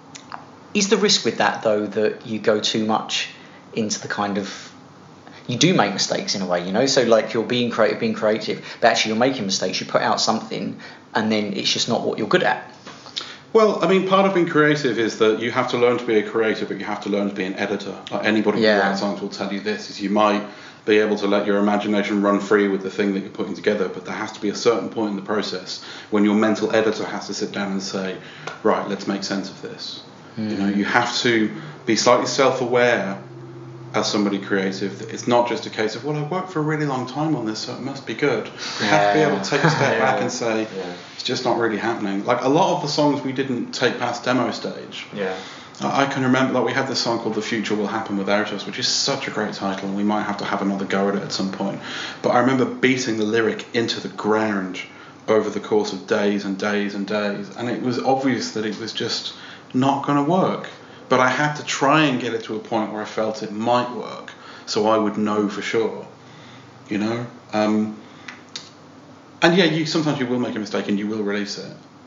Is the risk with that, though, that you go too much into the kind of... You do make mistakes in a way, you know? So, like, you're being creative, being creative, but actually you're making mistakes. You put out something, and then it's just not what you're good at. Well, I mean, part of being creative is that you have to learn to be a creative, but you have to learn to be an editor. Like anybody yeah. who writes songs will tell you this, is you might be able to let your imagination run free with the thing that you're putting together, but there has to be a certain point in the process when your mental editor has to sit down and say, right, let's make sense of this. Mm. You know, you have to be slightly self-aware as somebody creative. That it's not just a case of, well, I've worked for a really long time on this, so it must be good. You yeah. have to be able to take a step yeah. back and say, yeah. it's just not really happening. Like a lot of the songs we didn't take past demo stage. Yeah. I can remember, like, we had this song called The Future Will Happen Without Us, which is such a great title, and we might have to have another go at it at some point. But I remember beating the lyric into the ground over the course of days and days and days, and it was obvious that it was just not going to work, but I had to try and get it to a point where I felt it might work, so I would know for sure, you know. Um, and yeah, you sometimes you will make a mistake and you will release it,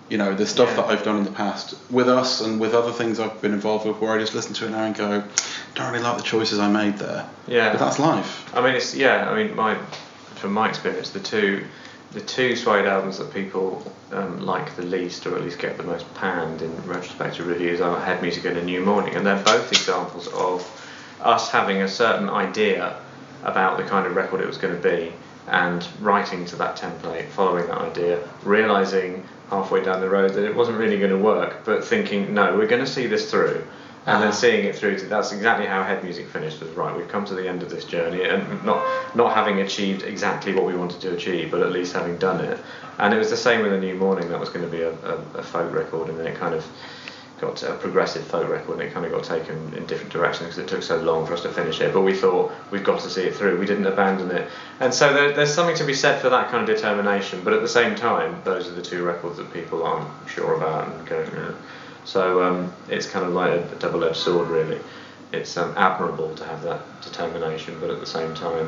You know, there's stuff Yeah. that I've done in the past with us and with other things I've been involved with where I just listen to it now and go, don't really like the choices I made there. Yeah. But that's life. I mean, it's yeah. I mean, my from my experience, the two the two Suede albums that people um, like the least, or at least get the most panned in retrospective reviews, are Head Music and A New Morning, and they're both examples of us having a certain idea about the kind of record it was going to be, and writing to that template, following that idea, realising halfway down the road that it wasn't really going to work, but thinking, no, we're going to see this through, and then seeing it through to, that's exactly how Head Music finished, was right, we've come to the end of this journey, and not not having achieved exactly what we wanted to achieve, but at least having done it. And it was the same with A New Morning. That was going to be a, a, a folk record, and then it kind of got a progressive folk record, and it kind of got taken in different directions because it took so long for us to finish it, but we thought we've got to see it through, we didn't abandon it. And so there, there's something to be said for that kind of determination, but at the same time those are the two records that people aren't sure about and go, you know. So um, it's kind of like a, a double-edged sword, really. It's um, admirable to have that determination, but at the same time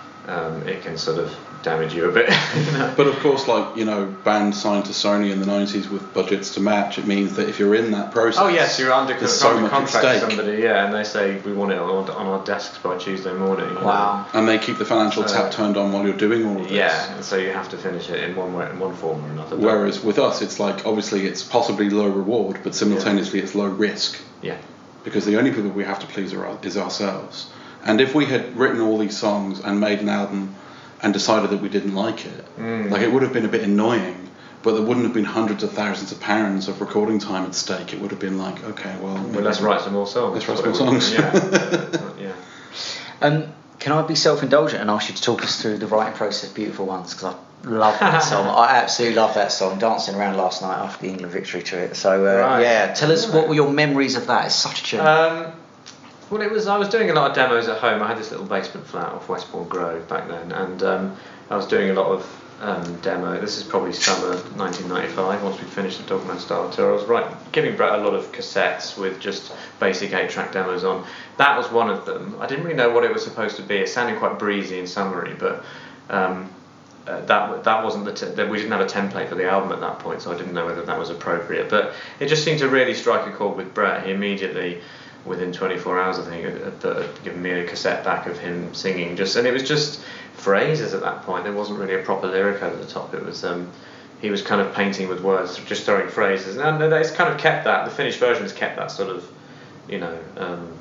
um, it can sort of damage you a bit. You know? But of course, like, you know, bands signed to Sony in the nineties with budgets to match, it means that if you're in that process, oh yes, you're under, there's under so much contract at to stake. somebody, yeah, and they say we want it on, on our desks by Tuesday morning. You Wow. And they keep the financial So- tap turned on while you're doing all of this. Yeah, and so you have to finish it in one way, in one form or another. Whereas with us, it's like, obviously it's possibly low reward, but simultaneously it's low risk. Yeah. Because the only people we have to please are, is ourselves. And if we had written all these songs and made an album and decided that we didn't like it, Mm. like, it would have been a bit annoying, but there wouldn't have been hundreds of thousands of pounds of recording time at stake. It would have been like, okay, well, Well, let's write some more songs. Let's write That's some more what it would songs. be, Yeah. yeah. Um, can I be self-indulgent and ask you to talk us through the writing process of Beautiful Ones? Because I love that song. I absolutely love that song. Dancing around last night after the England victory to it. So uh, Right. yeah, tell us what were your memories of that? It's such a tune. Um, well, it was. I was doing a lot of demos at home. I had this little basement flat off Westbourne Grove back then, and um, I was doing a lot of um, demo. This is probably summer nineteen ninety-five. Once we finished the Dogman Style tour, I was right, giving Brett a lot of cassettes with just basic eight-track demos on. That was one of them. I didn't really know what it was supposed to be. It sounded quite breezy and summery, but um, uh, that that wasn't the. T- we didn't have a template for the album at that point, so I didn't know whether that was appropriate. But it just seemed to really strike a chord with Brett. He immediately, within twenty-four hours, I think, had, had given me a cassette back of him singing. Just and it was just phrases at that point. There wasn't really a proper lyric over the top. It was um, he was kind of painting with words, just throwing phrases, and it's kind of kept that. The finished version has kept that sort of, you know, um,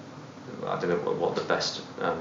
I don't know what, what the best um,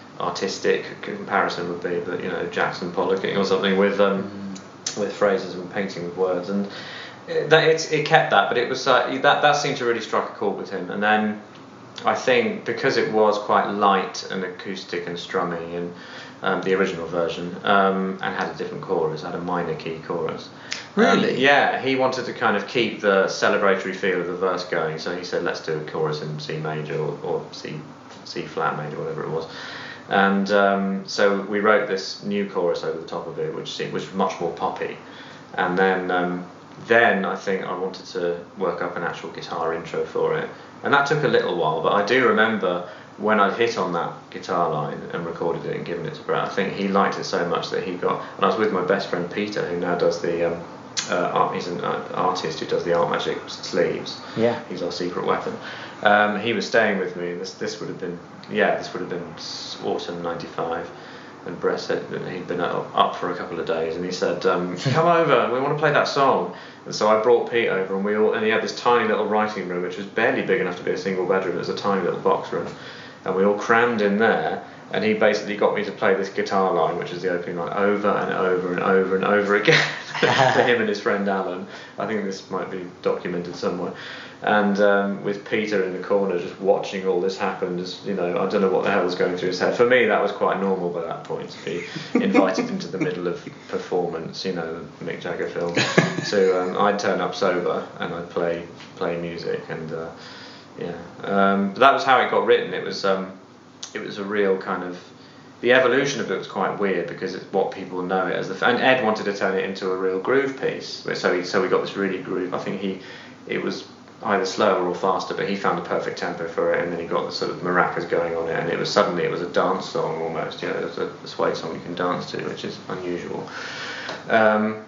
artistic comparison would be, but you know, Jackson Pollocking or something with um, with phrases and painting with words, and it, that it's, it kept that. But it was uh, that that seemed to really strike a chord with him, and then I think because it was quite light and acoustic and strummy, and um, the original version, um, and had a different chorus, had a minor key chorus. Really? Um, yeah, he wanted to kind of keep the celebratory feel of the verse going, so he said, let's do a chorus in C major or, or C C flat major, whatever it was. And um, so we wrote this new chorus over the top of it, which seemed, was much more poppy. And then, um, then I think I wanted to work up an actual guitar intro for it, and that took a little while. But I do remember when I hit on that guitar line and recorded it and given it to Brett, I think he liked it so much that he got. And I was with my best friend Peter, who now does the. Um, Uh, art, he's an uh, artist who does the Art Magic sleeves. Yeah. He's our secret weapon. Um, he was staying with me. This this would have been yeah this would have been autumn ninety-five, and Brett said that he'd been up, up for a couple of days, and he said, um, "Come over, we want to play that song." And so I brought Pete over, and we all and he had this tiny little writing room, which was barely big enough to be a single bedroom. It was a tiny little box room, and we all crammed in there. And he basically got me to play this guitar line, which is the opening line, over and over and over and over again to him and his friend Alan. I think this might be documented somewhere. And um, with Peter in the corner just watching all this happen, just, you know, I don't know what the hell was going through his head. For me, that was quite normal by that point, to be invited into the middle of performance, you know, the Mick Jagger film. So um, I'd turn up sober and I'd play play music, and uh, yeah. Um, but that was how it got written. It was... Um, It was a real kind of, the evolution of it was quite weird because it's what people know it as. The, and Ed wanted to turn it into a real groove piece, so he so we got this really groove. I think he, it was either slower or faster, but he found the perfect tempo for it, and then he got the sort of maracas going on it, and it was suddenly it was a dance song almost. You know, it was a, a sway song you can dance to, which is unusual. Um,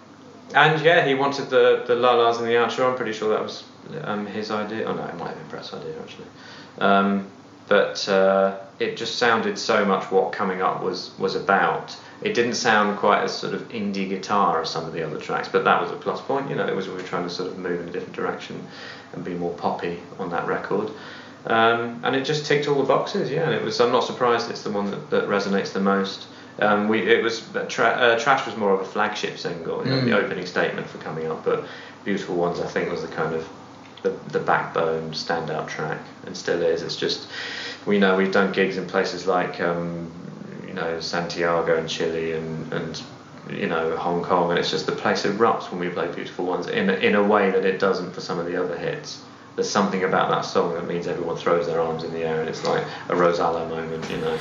and yeah, he wanted the the la-las and the outro. I'm pretty sure that was um, his idea. Oh no, it might have been Brett's idea actually. Um, but uh, it just sounded so much what Coming Up was was about. It didn't sound quite as sort of indie guitar as some of the other tracks, but that was a plus point. You know, it was we were trying to sort of move in a different direction and be more poppy on that record. Um, and it just ticked all the boxes, yeah. And it was. I'm not surprised it's the one that, that resonates the most. Um, we it was tra- uh, Trash was more of a flagship single, you know, mm. the opening statement for Coming Up. But Beautiful Ones, I think, was the kind of the the backbone standout track, and still is. It's just we know we've done gigs in places like um, you know Santiago and Chile and and you know Hong Kong, and it's just the place erupts when we play Beautiful Ones in a, in a way that it doesn't for some of the other hits. There's something about that song that means everyone throws their arms in the air, and it's like a Rosallo moment, you know.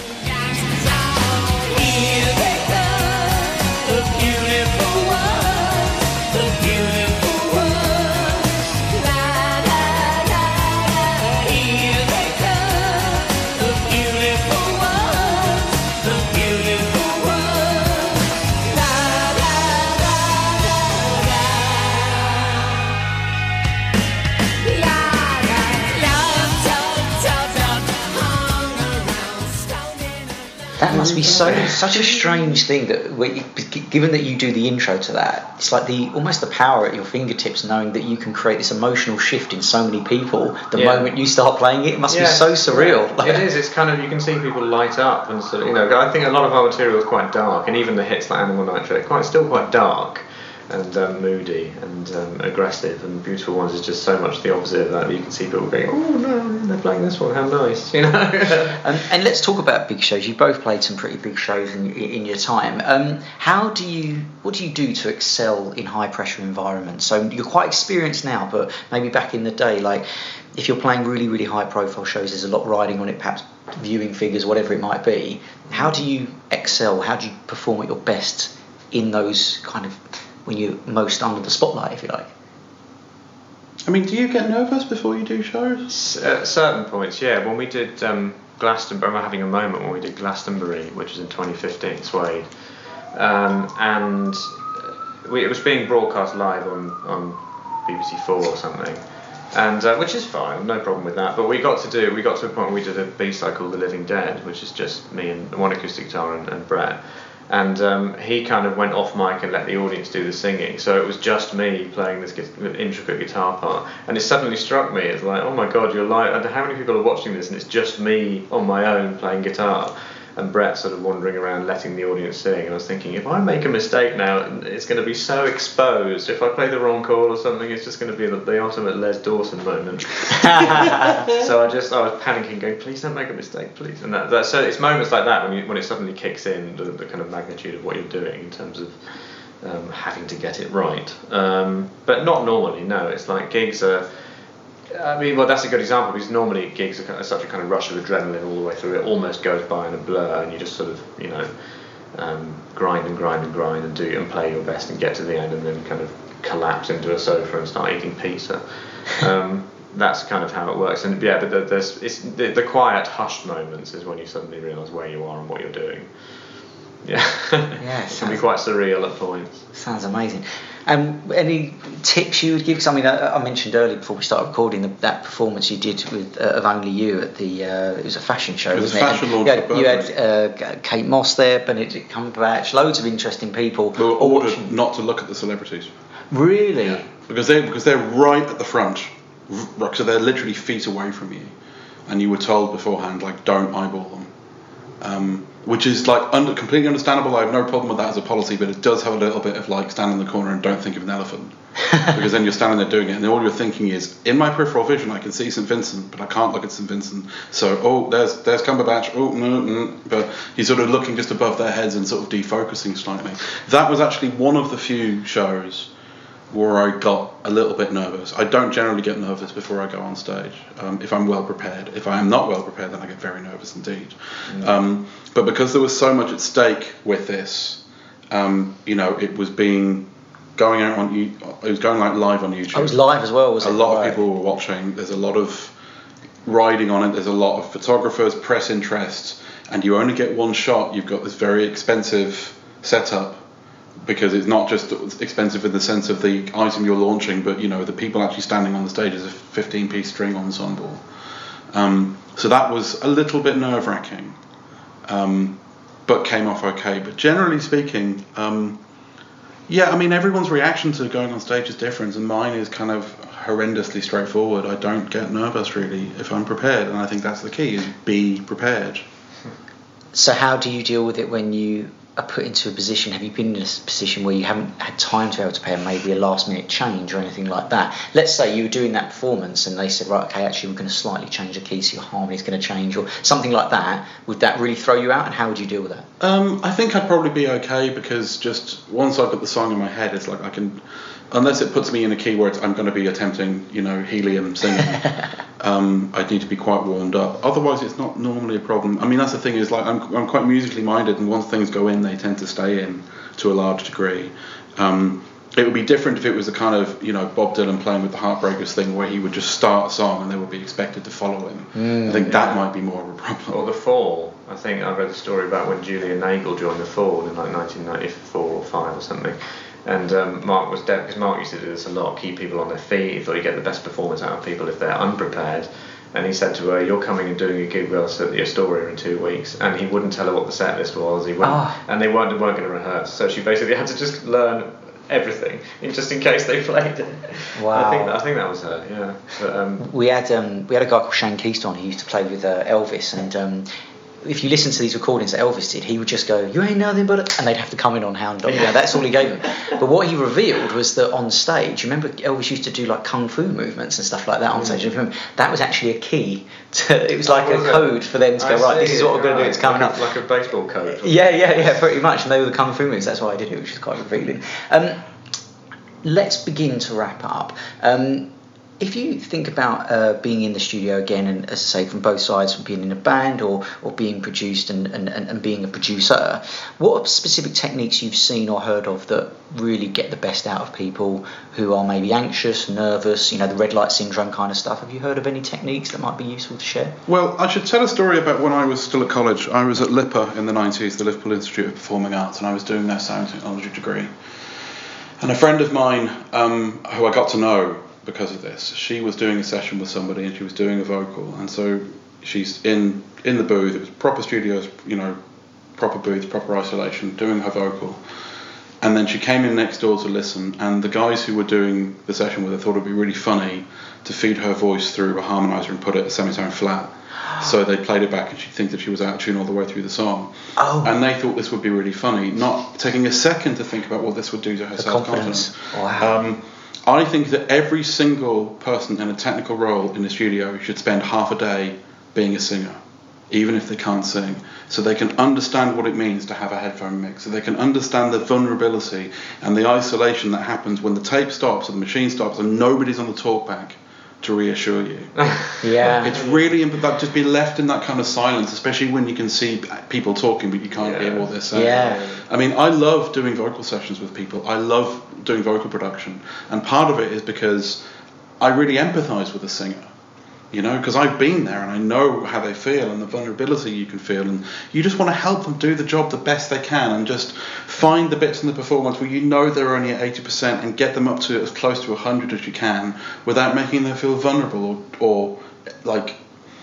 Here they come, the beautiful ones, the beautiful ones. La la la la. Here they come, the beautiful ones, the beautiful ones. La la la la la. La la la la la. That must be so such a strange thing that, given that you do the intro to that, it's like the almost the power at your fingertips, knowing that you can create this emotional shift in so many people. The yeah. moment you start playing it, it must yeah. be so surreal. Yeah. It is. It's kind of you can see people light up and sort of, you know. I think a lot of our material is quite dark, and even the hits like Animal Nitrate, quite still quite dark and um, moody and um, aggressive, and Beautiful Ones is just so much the opposite of that. You can see people going, oh no, they're playing this one, how nice, you know. um, and let's talk about big shows. You both played some pretty big shows in, in your time. Um, how do you, what do you do to excel in high pressure environments? So you're quite experienced now, but maybe back in the day, like if you're playing really, really high profile shows, there's a lot riding on it, perhaps viewing figures, whatever it might be. How do you excel? How do you perform at your best in those kind of, when you're most under the spotlight, if you like? I mean, do you get nervous before you do shows? At certain points, yeah. When we did um, Glastonbury, I'm having a moment when we did Glastonbury, which was in twenty fifteen, Suede, um, and we, it was being broadcast live on, on B B C Four or something, and uh, which is fine, no problem with that. But we got to do, we got to a point where we did a B-side called The Living Dead, which is just me and one acoustic guitar and, and Brett. And um, he kind of went off mic and let the audience do the singing, so it was just me playing this gu- intricate guitar part. And it suddenly struck me, it's like, oh my god, you're live, and how many people are watching this and it's just me on my own playing guitar, and Brett sort of wandering around letting the audience sing. And I was thinking, if I make a mistake now, it's going to be so exposed. If I play the wrong chord or something, it's just going to be the, the ultimate Les Dawson moment. So I just I was panicking, going, please don't make a mistake, please. And that, that so it's moments like that when you, when it suddenly kicks in, the, the kind of magnitude of what you're doing in terms of um, having to get it right. Um, but not normally, no. It's like gigs are. I mean, well, that's a good example, because normally gigs are kind of such a kind of rush of adrenaline all the way through. It almost goes by in a blur, and you just sort of, you know, um, grind and grind and grind and do and play your best and get to the end, and then kind of collapse into a sofa and start eating pizza. Um, that's kind of how it works. And yeah, but the, there's it's the, the quiet, hushed moments is when you suddenly realise where you are and what you're doing. Yeah, yeah, it can be quite surreal at points. Sounds amazing. And um, any tips you would give? Because I mean, I, I mentioned earlier before we started recording the, that performance you did with uh, of Only You at the uh, it was a fashion show, it was wasn't a fashion it? launch. You had, you had uh, Kate Moss there, Benedict Cumberbatch, loads of interesting people. We were ordered watching. Not to look at the celebrities. Really? Yeah. Because they because they're right at the front, so they're literally feet away from you, and you were told beforehand, like, don't eyeball them. Um, which is like under, completely understandable. I have no problem with that as a policy, but it does have a little bit of like stand in the corner and don't think of an elephant, because then you're standing there doing it, and all you're thinking is, in my peripheral vision I can see Saint Vincent, but I can't look at Saint Vincent. So oh, there's there's Cumberbatch. Oh no, no, but he's sort of looking just above their heads and sort of defocusing slightly. That was actually one of the few shows where I got a little bit nervous. I don't generally get nervous before I go on stage, um, if I'm well prepared. If I am not well prepared, then I get very nervous indeed. Mm. Um, but because there was so much at stake with this, um, you know, it was being going out on, it was going like live on YouTube. I was live as well, was a it? A lot right. of people were watching. There's a lot of riding on it. There's a lot of photographers, press interest, and you only get one shot. You've got this very expensive setup because it's not just expensive in the sense of the item you're launching, but you know the people actually standing on the stage is a fifteen piece string ensemble. Um, so that was a little bit nerve-wracking, um, but came off okay. But generally speaking, um, yeah, I mean everyone's reaction to going on stage is different, and mine is kind of horrendously straightforward. I don't get nervous really if I'm prepared, and I think that's the key, is be prepared. So how do you deal with it when you are put into a position? Have you been in a position where you haven't had time to be able to pay maybe a last minute change or anything like that? Let's say you were doing that performance and they said, right, okay, actually we're going to slightly change the key, so your harmony's going to change, or something like that. Would that really throw you out, and how would you deal with that? Um, I think I'd probably be okay, because just once I've got the song in my head, it's like I can, unless it puts me in a key where it's, I'm going to be attempting, you know, helium singing, um, I'd need to be quite warmed up. Otherwise, it's not normally a problem. I mean, that's the thing, is like I'm I'm quite musically minded, and once things go in, they tend to stay in to a large degree. Um, it would be different if it was a kind of, you know, Bob Dylan playing with the Heartbreakers thing, where he would just start a song and they would be expected to follow him. Mm, I think yeah. that might be more of a problem. Or The Fall. I think I read the story about when Julian Nagel joined The Fall in like nineteen ninety-four or five or something. And um, Mark was dead, because Mark used to do this a lot, keep people on their feet. He thought he'd get the best performance out of people if they're unprepared. And he said to her, "You're coming and doing a gig with us at the Astoria in two weeks." And he wouldn't tell her what the set list was. He wouldn't, oh. And they weren't, they weren't going to rehearse. So she basically had to just learn everything, just in case they played it. Wow. I think I think that was her. Yeah. But, um, we had um, we had a guy called Shane Keystone who used to play with uh, Elvis, and um, if you listen to these recordings that Elvis did, he would just go, "You ain't nothing but a," and they'd have to come in on Hound Dog. Yeah, that's all he gave them. But what he revealed was that on stage, remember Elvis used to do like kung fu movements and stuff like that on mm. stage. Remember, that was actually a key. To, it was like oh, was a code it? for them to go, I right, this is what we're going to do, it's coming like up. A, like a baseball code. Yeah, yeah, yeah, pretty much. And they were the kung fu moves. That's why I did it, which is quite revealing. Um, let's begin to wrap up. Um, If you think about uh, being in the studio again, and as I say, from both sides, from being in a band or, or being produced and, and, and being a producer, what are specific techniques you've seen or heard of that really get the best out of people who are maybe anxious, nervous, you know, the red light syndrome kind of stuff? Have you heard of any techniques that might be useful to share? Well, I should tell a story about when I was still at college. I was at LIPA in the nineties, the Liverpool Institute of Performing Arts, and I was doing their sound technology degree. And a friend of mine, um, who I got to know because of this, she was doing a session with somebody and she was doing a vocal, and so she's in in the booth. It was proper studios, you know, proper booth, proper isolation, doing her vocal, and then she came in next door to listen, and the guys who were doing the session with her thought it'd be really funny to feed her voice through a harmonizer and put it a semitone flat, so they played it back and she'd think that she was out of tune all the way through the song. Oh. And they thought this would be really funny, not taking a second to think about what this would do to her self-confidence. Wow. Um, I think that every single person in a technical role in the studio should spend half a day being a singer, even if they can't sing, so they can understand what it means to have a headphone mix, so they can understand the vulnerability and the isolation that happens when the tape stops or the machine stops and nobody's on the talkback to reassure you. Yeah. It's really important to be left in that kind of silence, especially when you can see people talking but you can't yeah. hear what they're saying. Yeah. I mean, I love doing vocal sessions with people. I love doing vocal production, and part of it is because I really empathise with a singer, you know, because I've been there and I know how they feel and the vulnerability you can feel, and you just want to help them do the job the best they can and just find the bits in the performance where you know they're only at eighty percent and get them up to as close to one hundred as you can without making them feel vulnerable or, or like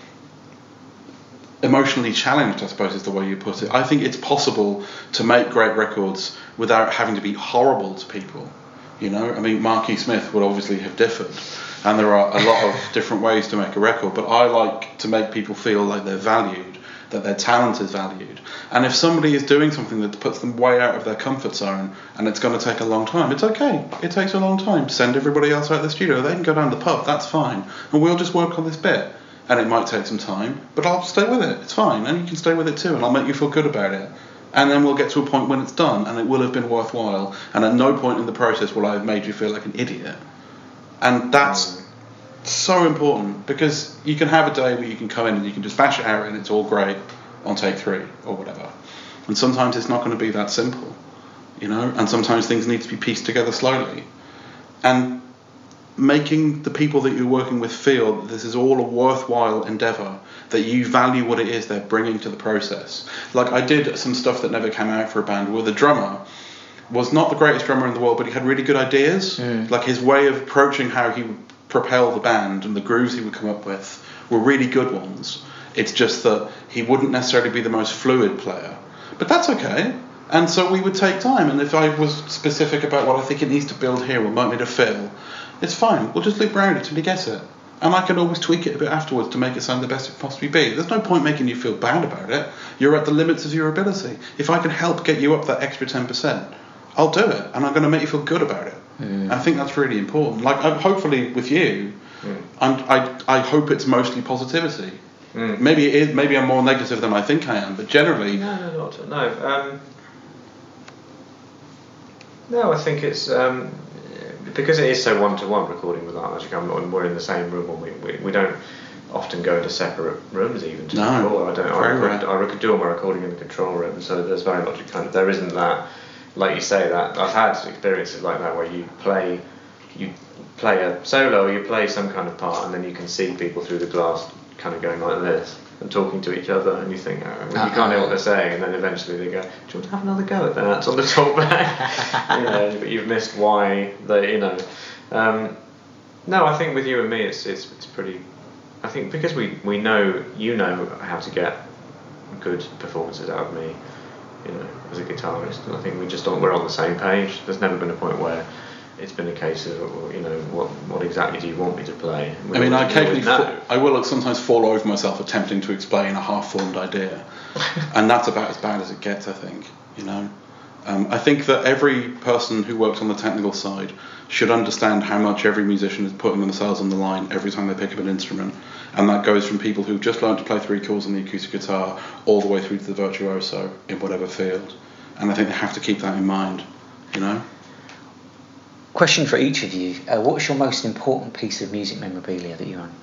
emotionally challenged, I suppose is the way you put it. I think it's possible to make great records without having to be horrible to people, you know. I mean, Marky Smith would obviously have differed, and there are a lot of different ways to make a record, but I like to make people feel like they're valued, that their talent is valued. And if somebody is doing something that puts them way out of their comfort zone and it's going to take a long time, it's okay. It takes a long time. Send everybody else out of the studio. They can go down the pub. That's fine. And we'll just work on this bit. And it might take some time, but I'll stay with it. It's fine. And you can stay with it too. And I'll make you feel good about it. And then we'll get to a point when it's done and it will have been worthwhile. And at no point in the process will I have made you feel like an idiot. And that's mm. so important, because you can have a day where you can come in and you can just bash it out and it's all great on take three or whatever. And sometimes it's not going to be that simple, you know, and sometimes things need to be pieced together slowly. And making the people that you're working with feel that this is all a worthwhile endeavour, that you value what it is they're bringing to the process. Like I did some stuff that never came out for a band with a drummer was not the greatest drummer in the world, but he had really good ideas. Mm. Like his way of approaching how he would propel the band and the grooves he would come up with were really good ones. It's just that he wouldn't necessarily be the most fluid player. But that's okay. And so we would take time, and if I was specific about what I think it needs to build here or might need to fill, it's fine. We'll just loop around it till he gets it. And I can always tweak it a bit afterwards to make it sound the best it can possibly be. There's no point making you feel bad about it. You're at the limits of your ability. If I can help get you up that extra ten percent, I'll do it, and I'm going to make you feel good about it. Mm. I think that's really important. Like, I, hopefully with you, mm. I'm, I I hope it's mostly positivity. Mm. Maybe it is. Maybe I'm more negative than I think I am, but generally, no, no, not no. Um, no, I think it's um, because it is so one-to-one recording with Art Magic. I'm, we're in the same room, and we, we we don't often go into separate rooms even to no, record. I don't. I record, I record, do all my recording in the control room, so there's very much a kind of there isn't that. Like you say, that I've had experiences like that where you play, you play a solo, or you play some kind of part, and then you can see people through the glass, kind of going like this and talking to each other, and you think, oh, well, you can't hear what they're saying, and then eventually they go, do you want to have another go at that on the talkback? You know, but you've missed why they, you know. Um, no, I think with you and me, it's it's it's pretty. I think because we we know you know how to get good performances out of me. You know, as a guitarist, and I think we just don't, we're on the same page. There's never been a point where it's been a case of, you know, what what exactly do you want me to play? We I mean, always, I occasionally, fa- I will sometimes fall over myself attempting to explain a half-formed idea, and that's about as bad as it gets, I think. You know, um, I think that every person who works on the technical side should understand how much every musician is putting themselves on the line every time they pick up an instrument. And that goes from people who've just learned to play three chords on the acoustic guitar all the way through to the virtuoso in whatever field. And I think they have to keep that in mind, you know? Question for each of you. Uh, what was your most important piece of music memorabilia that you own?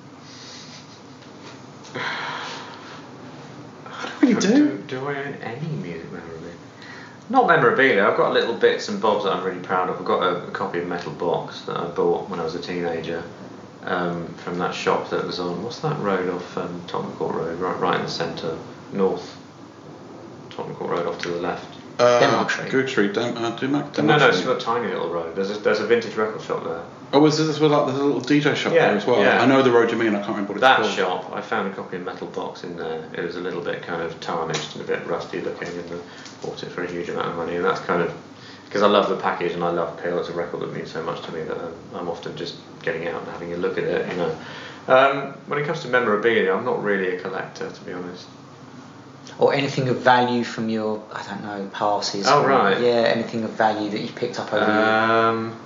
What do you do? do? Do I own any music memorabilia? Not memorabilia. I've got little bits and bobs that I'm really proud of. I've got a, a copy of Metal Box that I bought when I was a teenager. Um, from that shop that was on, what's that road off um, Tottenham Court Road, right, right in the centre, north, Tottenham Court Road off to the left. Uh, Denmark Street. Goog Street, Dem- uh, Denmark, Denmark No, no, Street. it's a tiny little road. There's a, there's a vintage record shop there. Oh, was this was like there's a little D J shop Yeah, there as well? yeah. I know the road you mean, I can't remember what it's That called. shop, I found a copy of Metal Box in there. It was a little bit kind of tarnished and a bit rusty looking, and I bought it for a huge amount of money, and that's kind of, because I love the package and I love Peel. It's a record that means so much to me that I'm, I'm often just getting out and having a look at it, you know. Um, when it comes to memorabilia, I'm not really a collector, to be honest. Or anything of value from your, I don't know, passes? Oh, or, right. Yeah, anything of value that you've picked up over Um,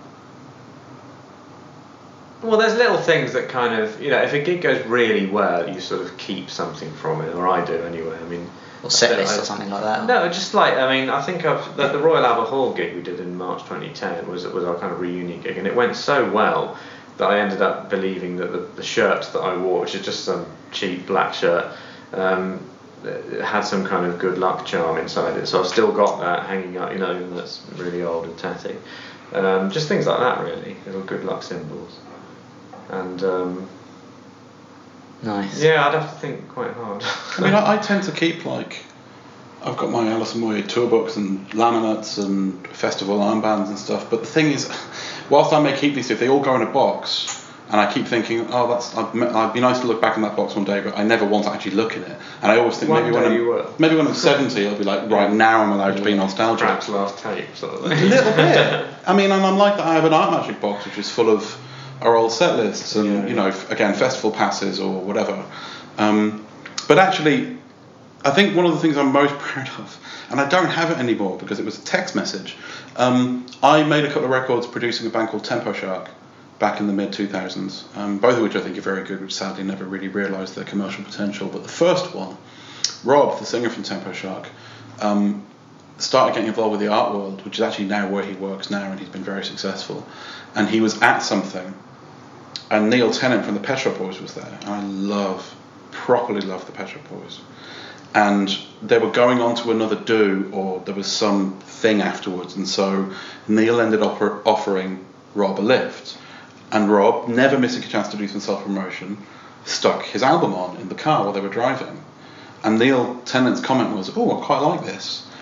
well, there's little things that kind of, you know, if a gig goes really well, you sort of keep something from it, or I do anyway. I mean, or set I- list I- or something like that? No, just like, I mean, I think I've, the, the Royal Albert Hall gig we did in March twenty ten was was our kind of reunion gig, and it went so well that I ended up believing that the, the shirt that I wore, which is just some cheap black shirt, um, it had some kind of good luck charm inside it. So I've still got that hanging up, you know, and that's really old and tatty. Um, just things like that, really, little good luck symbols. And um, Nice. yeah, I'd have to think quite hard. I mean, I, I tend to keep, like, I've got my Alison Moyet tour books and laminates and festival armbands and stuff, but the thing is, whilst I may keep these, if they all go in a box, and I keep thinking, oh, that's, I'd, I'd be nice to look back in that box one day, but I never want to actually look in it. And I always think One maybe day when you I'm will. maybe when I'm seventy, I'll be like, right, now I'm allowed to be nostalgic. Perhaps last tape, sort of A thing. little bit. I mean, and I'm like that. I have an Art Magic box which is full of our old set lists and, Yeah. you know, f- again, festival passes or whatever. Um, but actually, I think one of the things I'm most proud of, and I don't have it anymore because it was a text message, um, I made a couple of records producing a band called Tempo Shark back in the mid two thousands, um, both of which I think are very good, which sadly never really realised their commercial potential. But the first one, Rob, the singer from Tempo Shark, um, started getting involved with the art world, which is actually now where he works now, and he's been very successful. And he was at something, and Neil Tennant from the Pet Shop Boys was there, and I love, properly love the Pet Shop Boys. And they were going on to another do, or there was some thing afterwards, and so Neil ended up offer- offering Rob a lift. And Rob, never missing a chance to do some self-promotion, stuck his album on in the car while they were driving. And Neil Tennant's comment was, oh, I quite like this.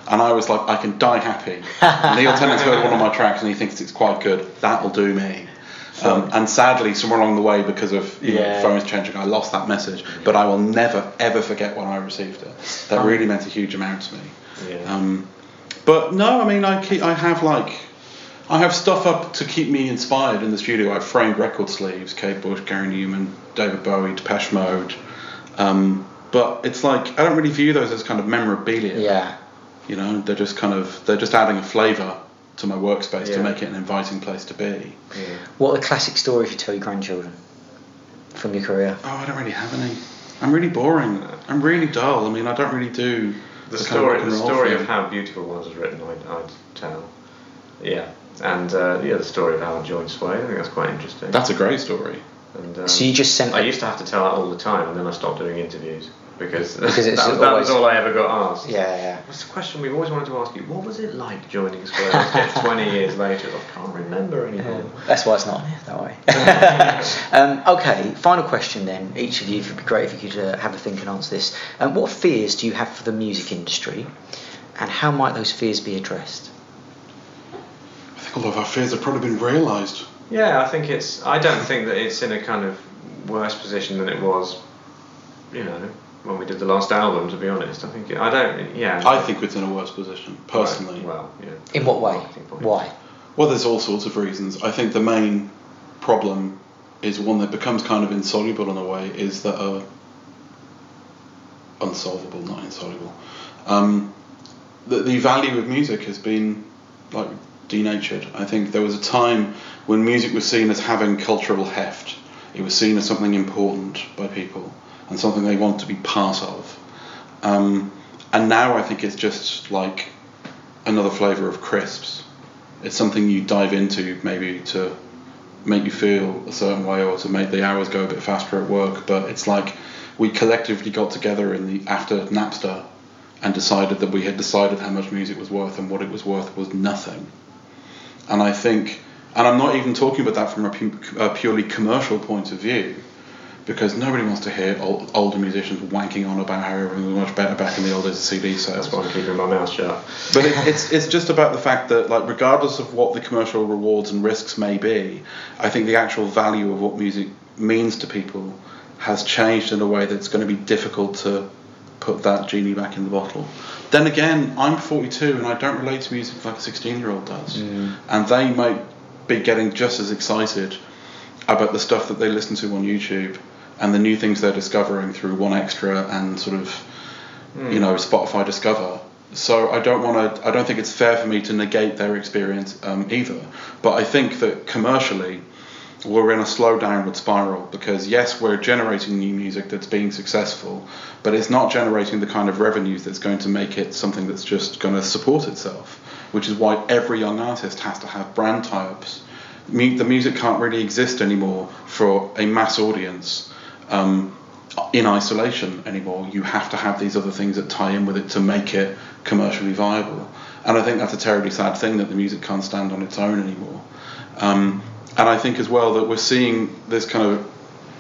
And I was like, I can die happy. Neil Tennant's heard one of my tracks and he thinks it's quite good. That'll do me. Um, and sadly, somewhere along the way, because of you yeah. know, phones changing, I lost that message. But I will never, ever forget when I received it. That really meant a huge amount to me. Yeah. Um, but no, I mean, I keep, I have like, I have stuff up to keep me inspired in the studio. I've framed record sleeves, Kate Bush, Gary Newman, David Bowie, Depeche Mode. Um, but it's like, I don't really view those as kind of memorabilia. Yeah. You know, they're just kind of, they're just adding a flavour to my workspace yeah. to make it an inviting place to be. Yeah. What are the classic stories you tell your grandchildren from your career? Oh, I don't really have any. I'm really boring. I'm really dull. I mean, I don't really do The, the story, kind of the rock and roll story thing. of how Beautiful Was was written, I'd, I'd tell. Yeah, and uh, yeah, the story of how I joined Sway. I think that's quite interesting. That's a great story. And, um, So you just sent. I used to have to tell that all the time, and then I stopped doing interviews because, Because it's that, was, that always- was all I ever got asked. Yeah, yeah. What's the question we've always wanted to ask you? What was it like joining Square? twenty years later, I can't remember anymore. Yeah, that's why it's not on here, don't worry. um, okay, final question then. Each of you, it would be great if you could uh, have a think and answer this. Um, what fears do you have for the music industry, and how might those fears be addressed? I think a lot of our fears have probably been realised. Yeah, I think it's. I don't think that it's in a kind of worse position than it was, you know, when we did the last album. To be honest, I think it, I don't. Yeah. I think it's in a worse position, personally. Right, well, yeah. In what way? Marketing point. Why? Well, there's all sorts of reasons. I think the main problem is one that becomes kind of insoluble in a way, is that are unsolvable, not insoluble. Um, the, the value of music has been like denatured. I think there was a time when music was seen as having cultural heft. It was seen as something important by people and something they want to be part of. Um, and now I think it's just like another flavour of crisps. It's something you dive into maybe to make you feel a certain way or to make the hours go a bit faster at work, but it's like we collectively got together in the after Napster and decided that we had decided how much music was worth, and what it was worth was nothing. And I think, and I'm not even talking about that from a, pu- a purely commercial point of view, because nobody wants to hear old, older musicians wanking on about how everything was much better back in the old days of C D sales. That's why I'm keeping my mouth shut. But it, it's it's just about the fact that, like, regardless of what the commercial rewards and risks may be, I think the actual value of what music means to people has changed in a way that's going to be difficult to put that genie back in the bottle. Then again, I'm forty-two and I don't relate to music like a sixteen-year-old does, Mm. and they might be getting just as excited about the stuff that they listen to on YouTube and the new things they're discovering through One Extra and sort of, Mm. you know, Spotify Discover. So I don't want to. I don't think it's fair for me to negate their experience um, either. But I think that commercially, we're in a slow downward spiral, because yes, we're generating new music that's being successful, but it's not generating the kind of revenues that's going to make it something that's just going to support itself. Which is why every young artist has to have brand tie-ups. Mu- the music can't really exist anymore for a mass audience. Um, in isolation anymore. You have to have these other things that tie in with it to make it commercially viable. And I think that's a terribly sad thing, that the music can't stand on its own anymore. Um, and I think as well that we're seeing this kind of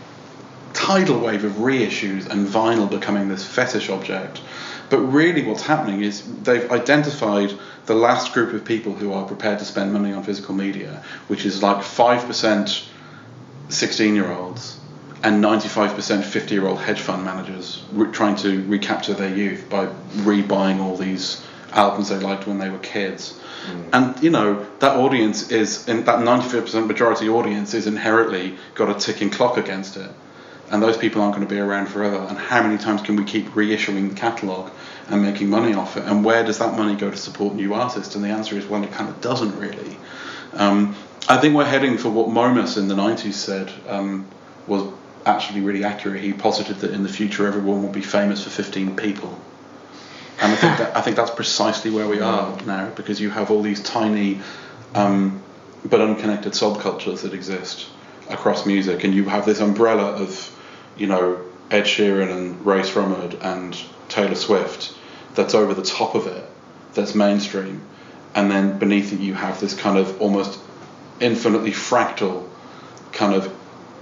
tidal wave of reissues and vinyl becoming this fetish object. But really what's happening is they've identified the last group of people who are prepared to spend money on physical media, which is like five percent sixteen-year-olds and ninety-five percent fifty-year-old hedge fund managers re- trying to recapture their youth by rebuying all these albums they liked when they were kids. Mm. And, you know, that audience is, in that ninety-five percent majority audience is inherently got a ticking clock against it. And those people aren't going to be around forever. And how many times can we keep reissuing the catalogue and making money off it? And where does that money go to support new artists? And the answer is, well, it kind of doesn't really. Um, I think we're heading for what Momus in the nineties said um, was actually really accurate. He posited that in the future everyone will be famous for fifteen people. And I think that I think that's precisely where we are now, because you have all these tiny um, but unconnected subcultures that exist across music, and you have this umbrella of, you know, Ed Sheeran and Ray Shremmerd and Taylor Swift that's over the top of it, that's mainstream, and then beneath it you have this kind of almost infinitely fractal kind of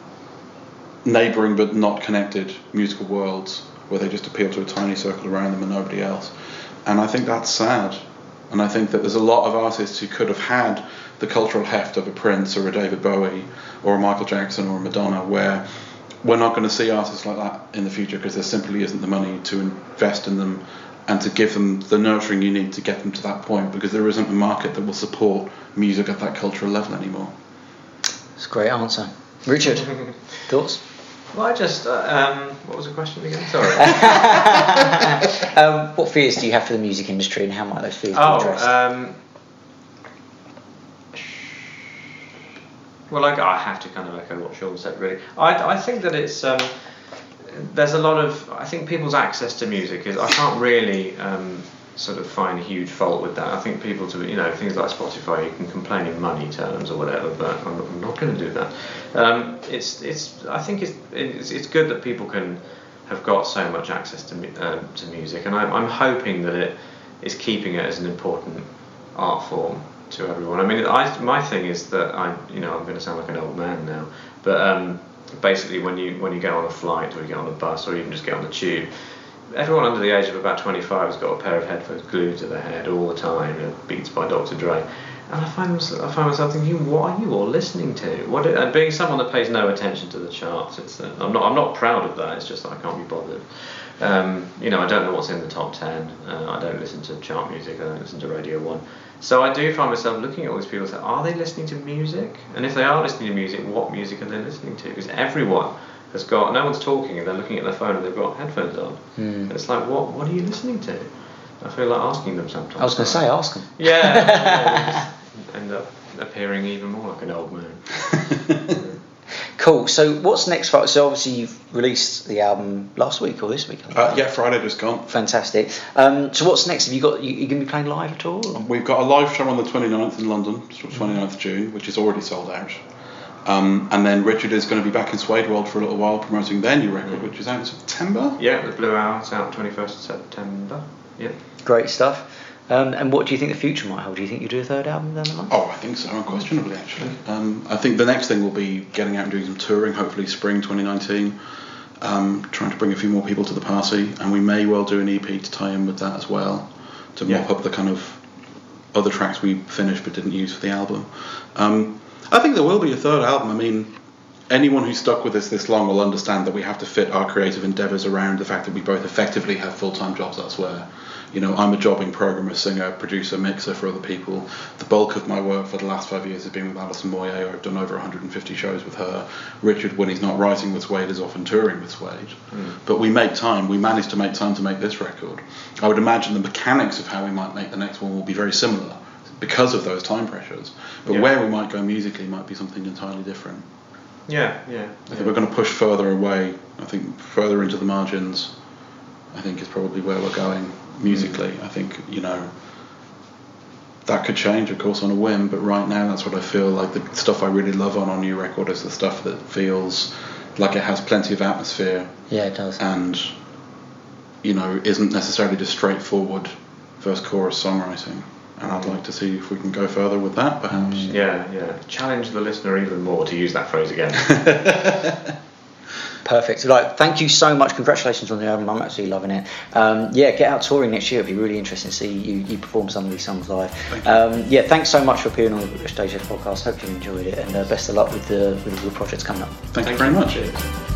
neighbouring but not connected musical worlds where they just appeal to a tiny circle around them and nobody else. and I think that's sad. And I think that there's a lot of artists who could have had the cultural heft of a Prince or a David Bowie or a Michael Jackson or a Madonna, where we're not going to see artists like that in the future because there simply isn't the money to invest in them and to give them the nurturing you need to get them to that point, because there isn't a market that will support music at that cultural level anymore. That's a great answer. Richard, thoughts? Well, I just, uh, um, what was the question again? Sorry. um, what fears do you have for the music industry, and how might those fears oh, be addressed? Um, well, I, I have to kind of echo what Sean said, really. I, I think that it's, um, there's a lot of, I think people's access to music is, I can't really um, sort of find a huge fault with that. I think people, to you know, things like Spotify, you can complain in money terms or whatever, but I'm not, I'm not going to do that. Um, it's it's I think it's, it's it's good that people can have got so much access to um, to music, and I'm I'm hoping that it is keeping it as an important art form to everyone. I mean, I my thing is that I you know I'm going to sound like an old man now, but um, basically when you when you get on a flight or you get on a bus or even just get on the tube, everyone under the age of about twenty-five has got a pair of headphones glued to their head all the time, you know, Beats by Doctor Dre. And I find myself, I find myself thinking, what are you all listening to? What? And being someone that pays no attention to the charts, it's uh, I'm not I'm not proud of that. It's just that I can't be bothered. Um, you know, I don't know what's in the top ten. Uh, I don't listen to chart music. I don't listen to Radio One. So I do find myself looking at all these people and say, are they listening to music? And if they are listening to music, what music are they listening to? Because everyone has got, no one's talking and they're looking at their phone and they've got headphones on. Mm. It's like, what what are you listening to? I feel like asking them sometimes. I was going to say, ask them. Yeah. yeah end up appearing even more like an old man. Cool. So what's next for, so obviously you've released the album last week or this week? Uh, yeah, Friday just gone. Fantastic. Um, so what's next? Have you got, you, you going to be playing live at all? Or? We've got a live show on the twenty-ninth in London, twenty-ninth of June, which is already sold out. Um, and then Richard is going to be back in Suede World for a little while promoting their new record, which is out in September. Yeah, the Blue Hour, it's out twenty-first of September. Yeah. Great stuff. Um, and what do you think the future might hold? Do you think you do a third album down the line? Oh, I think so, unquestionably, actually. Um, I think the next thing will be getting out and doing some touring, hopefully spring twenty nineteen, um, trying to bring a few more people to the party, and we may well do an E P to tie in with that as well, to yeah. mop up the kind of other tracks we finished but didn't use for the album. Um, I think there will be a third album. I mean, anyone who's stuck with us this long will understand that we have to fit our creative endeavours around the fact that we both effectively have full-time jobs elsewhere. You know, I'm a jobbing programmer, singer, producer, mixer for other people. The bulk of my work for the last five years has been with Alison Moyet. I've done over one hundred fifty shows with her. Richard, when he's not writing with Suede, is often touring with Suede. Mm. But we make time. We managed to make time to make this record. I would imagine the mechanics of how we might make the next one will be very similar because of those time pressures. But yeah. where we might go musically might be something entirely different. Yeah, yeah. I think yeah. we're going to push further away. I think further into the margins, I think, is probably where we're going musically. I think, you know, that could change, of course, on a whim, but right now that's what I feel like. The stuff I really love on our new record is the stuff that feels like it has plenty of atmosphere. Yeah, it does. And, you know, isn't necessarily just straightforward verse chorus songwriting. And I'd like to see if we can go further with that, perhaps. Mm. Yeah, yeah. Challenge the listener even more, to use that phrase again. Perfect. Like, thank you so much. Congratulations on the album. I'm absolutely loving it. Um, yeah, get out touring next year. It'll be really interesting to see you, you perform some of these songs live. Um, yeah, thanks so much for appearing on the Stage Left podcast. Hope you enjoyed it, and uh, best of luck with the with all the projects coming up. Thank, thank you very much.